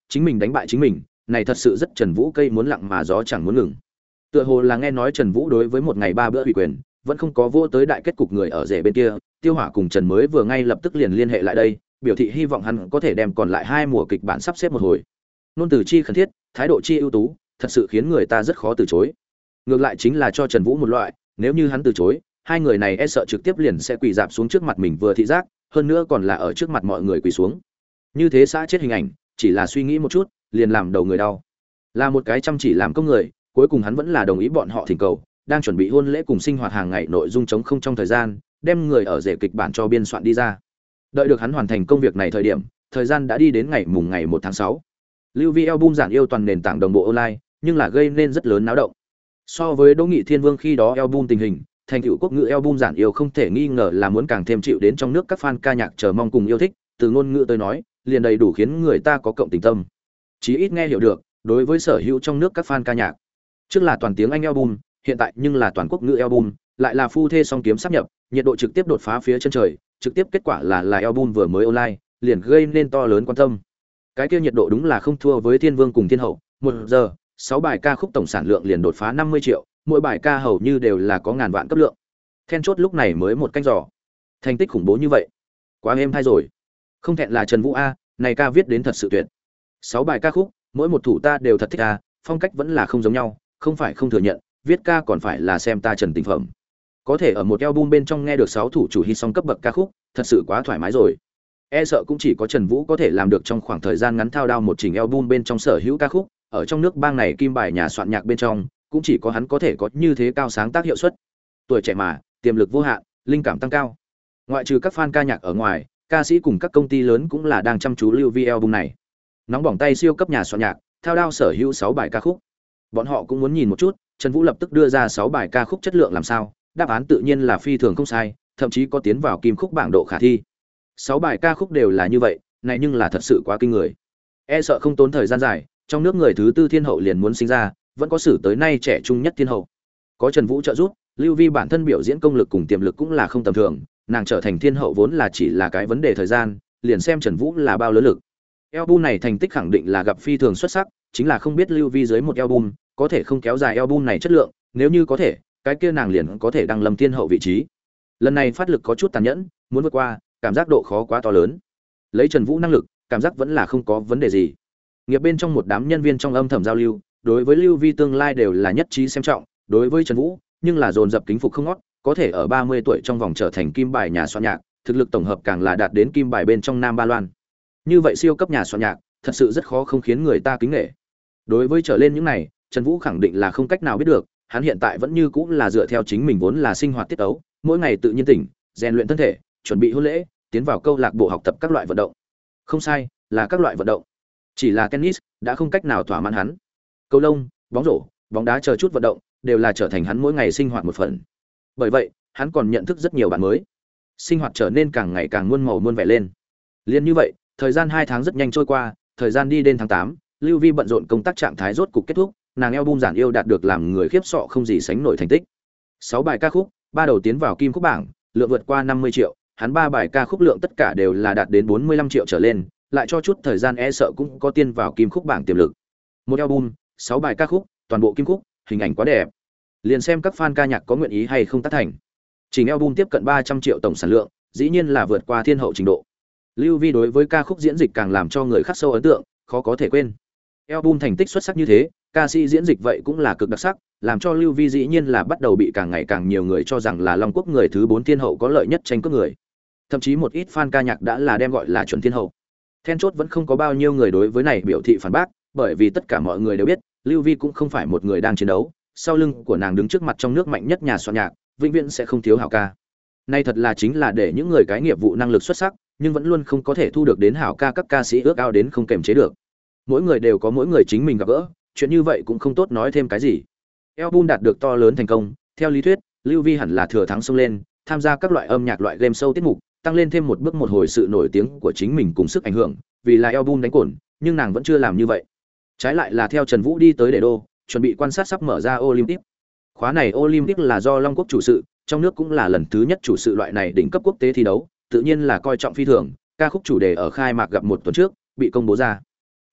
chính mình đánh bại chính mình, này thật sự rất Trần Vũ cây muốn lặng mà gió chẳng muốn ngừng. Tựa hồ là nghe nói Trần Vũ đối với một ngày 3 bữa ủy quyền, vẫn không có vô tới đại kết cục người ở rể bên kia, Tiêu Hỏa cùng Trần mới vừa ngay lập tức liền liên hệ lại đây, biểu thị hy vọng hắn có thể đem còn lại 2 mùa kịch bản sắp xếp một hồi. Nôn từ chi khẩn thiết, thái độ chi ưu tú, thật sự khiến người ta rất khó từ chối. Ngược lại chính là cho Trần Vũ một loại, nếu như hắn từ chối, hai người này e sợ trực tiếp liền sẽ quỳ dạp xuống trước mặt mình vừa thị giác, hơn nữa còn là ở trước mặt mọi người quỳ xuống. Như thế xã chết hình ảnh, chỉ là suy nghĩ một chút, liền làm đầu người đau. Là một cái chăm chỉ làm công người, cuối cùng hắn vẫn là đồng ý bọn họ thỉnh cầu, đang chuẩn bị hôn lễ cùng sinh hoạt hàng ngày nội dung trống không trong thời gian, đem người ở rể kịch bản cho biên soạn đi ra. Đợi được hắn hoàn thành công việc này thời gian đã đi đến ngày 1 tháng 6. Lưu Vi album giản yêu toàn nền tảng đồng bộ online, nhưng là gây nên rất lớn náo động. So với Đỗ Nghị Thiên Vương khi đó album tình hình, thành tựu quốc ngữ album giản yêu không thể nghi ngờ là muốn càng thêm chịu đến trong nước các fan ca nhạc chờ mong cùng yêu thích, từ ngôn ngữ tới nói, liền đầy đủ khiến người ta có cộng tình tâm. Chí ít nghe hiểu được, đối với sở hữu trong nước các fan ca nhạc. Trước là toàn tiếng Anh album, hiện tại nhưng là toàn quốc ngữ album, lại là phu thê song kiếm sáp nhập, nhiệt độ trực tiếp đột phá phía chân trời, trực tiếp kết quả là album vừa mới online, liền gây nên to lớn quan tâm. Cái kia nhiệt độ đúng là không thua với Thiên Vương cùng Thiên Hậu, 1 giờ, 6 bài ca khúc tổng sản lượng liền đột phá 50 triệu, mỗi bài ca hầu như đều là có ngàn vạn cấp lượng. Then chốt lúc này mới một canh giỏ. Thành tích khủng bố như vậy, quá êm hay rồi. Không thẹn là Trần Vũ a, này ca viết đến thật sự tuyệt. 6 bài ca khúc, mỗi một thủ ta đều thật thích a, phong cách vẫn là không giống nhau, không phải không thừa nhận, viết ca còn phải là xem ta Trần tình phẩm. Có thể ở một album bên trong nghe được 6 thủ chủ hit song cấp bậc ca khúc, thật sự quá thoải mái rồi. E sợ cũng chỉ có Trần Vũ có thể làm được trong khoảng thời gian ngắn thao đao một trình album bên trong sở hữu ca khúc, ở trong nước bang này kim bài nhà soạn nhạc bên trong, cũng chỉ có hắn có thể có như thế cao sáng tác hiệu suất. Tuổi trẻ mà, tiềm lực vô hạn, linh cảm tăng cao. Ngoại trừ các fan ca nhạc ở ngoài, ca sĩ cùng các công ty lớn cũng là đang chăm chú lưu vi album này. Nóng bỏng tay siêu cấp nhà soạn nhạc, thao đao sở hữu 6 bài ca khúc. Bọn họ cũng muốn nhìn một chút, Trần Vũ lập tức đưa ra 6 bài ca khúc chất lượng làm sao, đáp án tự nhiên là phi thường không sai, thậm chí có tiến vào kim khúc bảng độ khả thi. 6 bài ca khúc đều là như vậy, này nhưng là thật sự quá kinh người. E sợ không tốn thời gian dài, trong nước người thứ tư thiên hậu liền muốn sinh ra, vẫn có sử tới nay trẻ trung nhất thiên hậu. Có Trần Vũ trợ giúp, Lưu Vi bản thân biểu diễn công lực cùng tiềm lực cũng là không tầm thường, nàng trở thành thiên hậu vốn là chỉ là cái vấn đề thời gian, liền xem Trần Vũ là bao lớn lực. Album này thành tích khẳng định là gặp phi thường xuất sắc, chính là không biết Lưu Vi dưới một album có thể không kéo dài album này chất lượng, nếu như có thể, cái kia nàng liền có thể đăng lâm thiên hậu vị trí. Lần này phát lực có chút tàn nhẫn, muốn vượt qua, cảm giác độ khó quá to lớn. Lấy Trần Vũ năng lực, cảm giác vẫn là không có vấn đề gì. Nghiệp bên trong một đám nhân viên trong âm thầm giao lưu, đối với Lưu Vi tương lai đều là nhất trí xem trọng, đối với Trần Vũ, nhưng là dồn dập kính phục không ngót, có thể ở 30 tuổi trong vòng trở thành kim bài nhà soạn nhạc, thực lực tổng hợp càng là đạt đến kim bài bên trong Nam Ba Loan. Như vậy siêu cấp nhà soạn nhạc, thật sự rất khó không khiến người ta kính nể. Đối với trở lên những này, Trần Vũ khẳng định là không cách nào biết được, hắn hiện tại vẫn như cũng là dựa theo chính mình vốn là sinh hoạt tiết tấu, mỗi ngày tự nhiên tỉnh, rèn luyện thân thể, chuẩn bị hôn lễ, tiến vào câu lạc bộ học tập các loại vận động. Không sai, là các loại vận động. Chỉ là tennis đã không cách nào thỏa mãn hắn. Cầu lông, bóng rổ, bóng đá chờ chút vận động đều là trở thành hắn mỗi ngày sinh hoạt một phần. Bởi vậy, hắn còn nhận thức rất nhiều bạn mới. Sinh hoạt trở nên càng ngày càng muôn màu muôn vẻ lên. Liên như vậy, thời gian 2 tháng rất nhanh trôi qua, thời gian đi đến tháng 8, Lưu Vi bận rộn công tác trạng thái rốt cục kết thúc, nàng album giản yêu đạt được làm người khiếp sợ không gì sánh nổi thành tích. 6 bài ca khúc, 3 đầu tiến vào kim khúc bảng, lượng vượt qua 50 triệu, hắn 3 bài ca khúc lượng tất cả đều là đạt đến 45 triệu trở lên, lại cho chút thời gian e sợ cũng có tiên vào kim khúc bảng tiềm lực. Một album, 6 bài ca khúc, toàn bộ kim khúc, hình ảnh quá đẹp. Liền xem các fan ca nhạc có nguyện ý hay không tác thành. Trình album tiếp cận 300 triệu tổng sản lượng, dĩ nhiên là vượt qua thiên hậu trình độ. Lưu Vi đối với ca khúc diễn dịch càng làm cho người khắc sâu ấn tượng, khó có thể quên. Album thành tích xuất sắc như thế, ca sĩ diễn dịch vậy cũng là cực đặc sắc, làm cho Lưu Vi dĩ nhiên là bắt đầu bị càng ngày càng nhiều người cho rằng là Long Quốc người thứ 4 thiên hậu có lợi nhất tranh cướp người. Thậm chí một ít fan ca nhạc đã là đem gọi là chuẩn thiên hậu. Then chốt vẫn không có bao nhiêu người đối với này biểu thị phản bác, bởi vì tất cả mọi người đều biết, Lưu Vi cũng không phải một người đang chiến đấu, sau lưng của nàng đứng trước mặt trong nước mạnh nhất nhà soạn nhạc, vĩnh viễn sẽ không thiếu hảo ca. Nay thật là chính là để những người cái nghiệp vụ năng lực xuất sắc, nhưng vẫn luôn không có thể thu được đến hảo ca các ca sĩ ước ao đến không kềm chế được. Mỗi người đều có mỗi người chính mình gặp gỡ, chuyện như vậy cũng không tốt nói thêm cái gì. Album đạt được to lớn thành công, theo lý thuyết, Lưu Vi hẳn là thừa thắng xông lên, tham gia các loại âm nhạc loại game show tiết mục, tăng lên thêm một bước một hồi sự nổi tiếng của chính mình cùng sức ảnh hưởng, vì là album đánh cổn, nhưng nàng vẫn chưa làm như vậy. Trái lại là theo Trần Vũ đi tới Đế Đô, chuẩn bị quan sát sắp mở ra Olympic. Khóa này Olympic là do Long Quốc chủ sự, trong nước cũng là lần thứ nhất chủ sự loại này đỉnh cấp quốc tế thi đấu, tự nhiên là coi trọng phi thường, ca khúc chủ đề ở khai mạc gặp một tuần trước, bị công bố ra.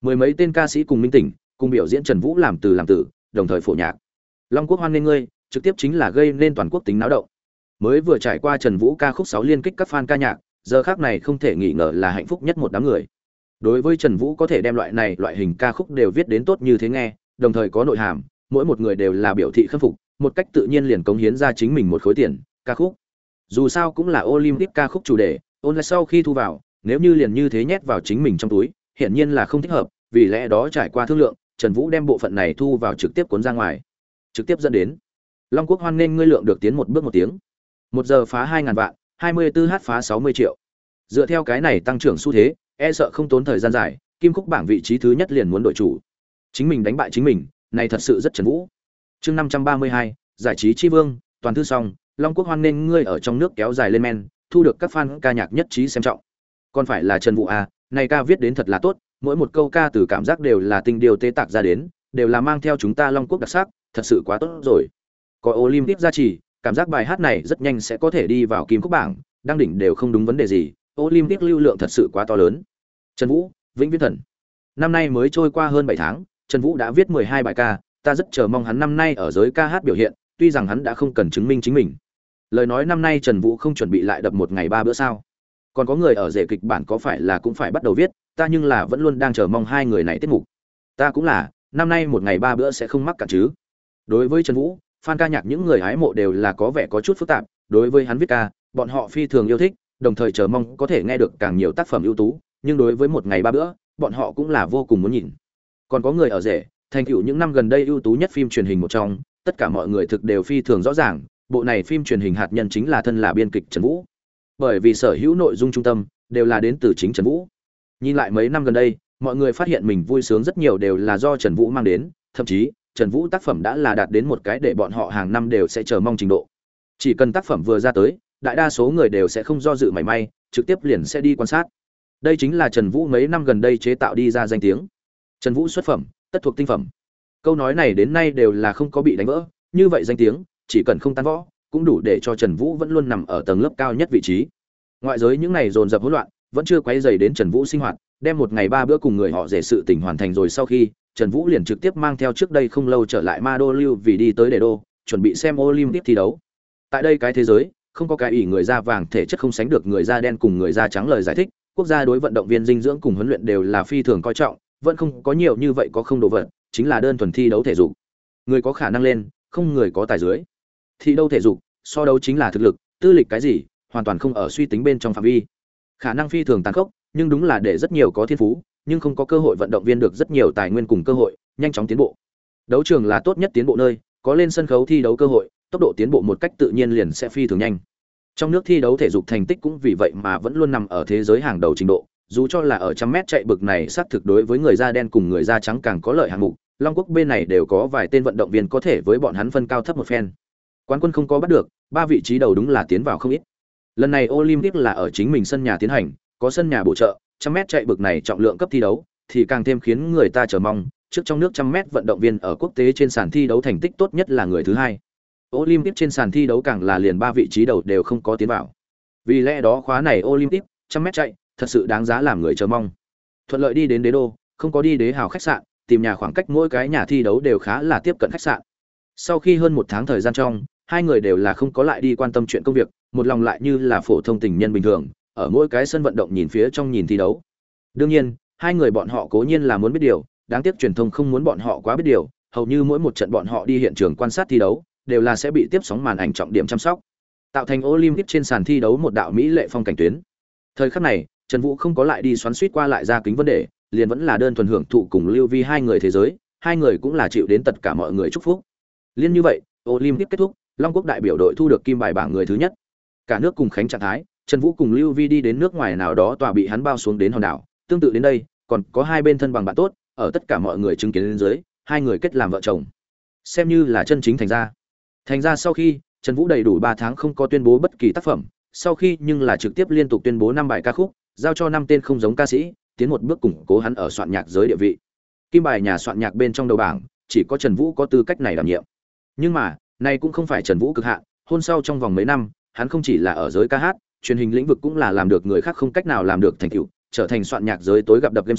Mười mấy tên ca sĩ cùng minh tỉnh cùng biểu diễn Trần Vũ làm từ làm tử, đồng thời phổ nhạc. Long Quốc hoan nghênh ngươi, trực tiếp chính là gây nên toàn quốc tính náo động. Mới vừa trải qua Trần Vũ ca khúc 6 liên kích các fan ca nhạc, giờ khắc này không thể nghi ngờ là hạnh phúc nhất một đám người. Đối với Trần Vũ có thể đem loại hình ca khúc đều viết đến tốt như thế nghe, đồng thời có nội hàm, mỗi một người đều là biểu thị khâm phục, một cách tự nhiên liền cống hiến ra chính mình một khối tiền, ca khúc. Dù sao cũng là Olympic ca khúc chủ đề, online sau khi thu vào, nếu như liền như thế nhét vào chính mình trong túi, hiển nhiên là không thích hợp, vì lẽ đó trải qua thương lượng, Trần Vũ đem bộ phận này thu vào trực tiếp cuốn ra ngoài. Trực tiếp dẫn đến Long Quốc hoan nên ngươi lượng được tiến một bước một tiếng. 1 giờ phá 2000 vạn, 24h phá 60 triệu. Dựa theo cái này tăng trưởng xu thế, e sợ không tốn thời gian dài, Kim Khúc bảng vị trí thứ nhất liền muốn đội chủ. Chính mình đánh bại chính mình, này thật sự rất Trần Vũ. Chương 532, giải trí chi vương, toàn thư xong, Long Quốc hoan nên ngươi ở trong nước kéo dài lên men, thu được các fan ca nhạc nhất trí xem trọng. Còn phải là Trần Vũ à, này ca viết đến thật là tốt, mỗi một câu ca từ cảm giác đều là tình điều tế tạc ra đến, đều là mang theo chúng ta Long Quốc đặc sắc, thật sự quá tốt rồi. Có Olympic gia trì, cảm giác bài hát này rất nhanh sẽ có thể đi vào Kim Khúc bảng, đăng đỉnh đều không đúng vấn đề gì, Olympic lưu lượng thật sự quá to lớn. Trần Vũ, vĩnh viễn thần. Năm nay mới trôi qua hơn 7 tháng, Trần Vũ đã viết 12 bài ca, ta rất chờ mong hắn năm nay ở giới ca hát biểu hiện, tuy rằng hắn đã không cần chứng minh chính mình. Lời nói năm nay Trần Vũ không chuẩn bị lại đập một ngày 3 bữa sao? Còn có người ở rể kịch bản có phải là cũng phải bắt đầu viết, ta nhưng là vẫn luôn đang chờ mong hai người này tiết mục. Ta cũng là, năm nay một ngày 3 bữa sẽ không mắc cạn chứ? Đối với Trần Vũ, fan ca nhạc những người hái mộ đều là có vẻ có chút phức tạp, đối với hắn viết ca, bọn họ phi thường yêu thích, đồng thời chờ mong có thể nghe được càng nhiều tác phẩm ưu tú, nhưng đối với một ngày 3 bữa, bọn họ cũng là vô cùng muốn nhìn. Còn có người ở rể, thành tựu những năm gần đây ưu tú nhất phim truyền hình một trong, tất cả mọi người thực đều phi thường rõ ràng, bộ này phim truyền hình hạt nhân chính là thân là biên kịch Trần Vũ. Bởi vì sở hữu nội dung trung tâm đều là đến từ chính Trần Vũ. Nhìn lại mấy năm gần đây, mọi người phát hiện mình vui sướng rất nhiều đều là do Trần Vũ mang đến, thậm chí Trần Vũ tác phẩm đã là đạt đến một cái để bọn họ hàng năm đều sẽ chờ mong trình độ. Chỉ cần tác phẩm vừa ra tới, đại đa số người đều sẽ không do dự mảy may, trực tiếp liền sẽ đi quan sát. Đây chính là Trần Vũ mấy năm gần đây chế tạo đi ra danh tiếng. Trần Vũ xuất phẩm, tất thuộc tinh phẩm. Câu nói này đến nay đều là không có bị đánh vỡ, như vậy danh tiếng, chỉ cần không tan vỡ, cũng đủ để cho Trần Vũ vẫn luôn nằm ở tầng lớp cao nhất vị trí. Ngoại giới những này dồn dập hỗn loạn, vẫn chưa quấy rầy đến Trần Vũ sinh hoạt, đem một ngày 3 bữa cùng người họ rể sự tình hoàn thành rồi sau khi, Trần Vũ liền trực tiếp mang theo trước đây không lâu trở lại Ma Đô Lưu vì đi tới Đề Đô, chuẩn bị xem Olympic thi đấu. Tại đây cái thế giới, không có cái ỷ người da vàng thể chất không sánh được người da đen cùng người da trắng lời giải thích, quốc gia đối vận động viên dinh dưỡng cùng huấn luyện đều là phi thường coi trọng, vẫn không có nhiều như vậy có không đồ vật, chính là đơn thuần thi đấu thể dục. Người có khả năng lên, không người có tài dưới. Thi đấu thể dục, so đấu chính là thực lực, tư lịch cái gì, hoàn toàn không ở suy tính bên trong phạm vi. Khả năng phi thường tàn khốc, nhưng đúng là để rất nhiều có thiên phú, nhưng không có cơ hội vận động viên được rất nhiều tài nguyên cùng cơ hội, nhanh chóng tiến bộ. Đấu trường là tốt nhất tiến bộ nơi, có lên sân khấu thi đấu cơ hội, tốc độ tiến bộ một cách tự nhiên liền sẽ phi thường nhanh. Trong nước thi đấu thể dục thành tích cũng vì vậy mà vẫn luôn nằm ở thế giới hàng đầu trình độ, dù cho là ở trăm mét chạy bực này xác thực đối với người da đen cùng người da trắng càng có lợi hạng mục, Long Quốc bên này đều có vài tên vận động viên có thể với bọn hắn phân cao thấp một phen. Quán quân không có bắt được, 3 vị trí đầu đúng là tiến vào không ít. Lần này Olympic là ở chính mình sân nhà tiến hành, có sân nhà bổ trợ, trăm mét chạy bực này trọng lượng cấp thi đấu, thì càng thêm khiến người ta chờ mong, trước trong nước trăm mét vận động viên ở quốc tế trên sàn thi đấu thành tích tốt nhất là người thứ hai. Olympic trên sàn thi đấu càng là liền 3 vị trí đầu đều không có tiến vào. Vì lẽ đó khóa này Olympic, trăm mét chạy, thật sự đáng giá làm người chờ mong. Thuận lợi đi đến Đế Đô, không có đi Đế Hào khách sạn, tìm nhà khoảng cách mỗi cái nhà thi đấu đều khá là tiếp cận khách sạn. Sau khi hơn 1 tháng thời gian trong, hai người đều là không có lại đi quan tâm chuyện công việc, một lòng lại như là phổ thông tình nhân bình thường, ở mỗi cái sân vận động nhìn phía trong nhìn thi đấu. Đương nhiên, hai người bọn họ cố nhiên là muốn biết điều, đáng tiếc truyền thông không muốn bọn họ quá biết điều, hầu như mỗi một trận bọn họ đi hiện trường quan sát thi đấu, đều là sẽ bị tiếp sóng màn ảnh trọng điểm chăm sóc, tạo thành Olympic trên sàn thi đấu một đạo mỹ lệ phong cảnh tuyến. Thời khắc này, Trần Vũ không có lại đi xoắn xuýt qua lại ra kính vấn đề, liền vẫn là đơn thuần hưởng thụ cùng Lưu Vi hai người thế giới, hai người cũng là chịu đến tất cả mọi người chúc phúc. Liên như vậy, Olympic kết thúc, Long Quốc đại biểu đội thu được kim bài bảng người thứ nhất. Cả nước cùng khánh trạng thái, Trần Vũ cùng Lưu Vi đi đến nước ngoài nào đó tòa bị hắn bao xuống đến hòn đảo, tương tự đến đây, còn có hai bên thân bằng bạn tốt, ở tất cả mọi người chứng kiến bên dưới, hai người kết làm vợ chồng. Xem như là chân chính thành ra. Thành ra sau khi, Trần Vũ đầy đủ 3 tháng không có tuyên bố bất kỳ tác phẩm, sau khi nhưng là trực tiếp liên tục tuyên bố 5 bài ca khúc, giao cho 5 tên không giống ca sĩ, tiến một bước củng cố hắn ở soạn nhạc giới địa vị. Kim bài nhà soạn nhạc bên trong đầu bảng, chỉ có Trần Vũ có tư cách này đảm nhiệm. Nhưng mà, này cũng không phải Trần Vũ cực hạn, hôn sau trong vòng mấy năm, hắn không chỉ là ở giới ca hát, truyền hình lĩnh vực cũng là làm được người khác không cách nào làm được thành tựu, trở thành soạn nhạc giới tối gặp đập game show,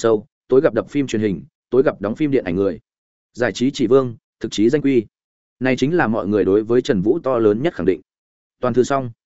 tối gặp đập phim truyền hình, tối gặp đóng phim điện ảnh người. Giải trí chỉ vương, thực chí danh quy. Này chính là mọi người đối với Trần Vũ to lớn nhất khẳng định. Toàn thư xong.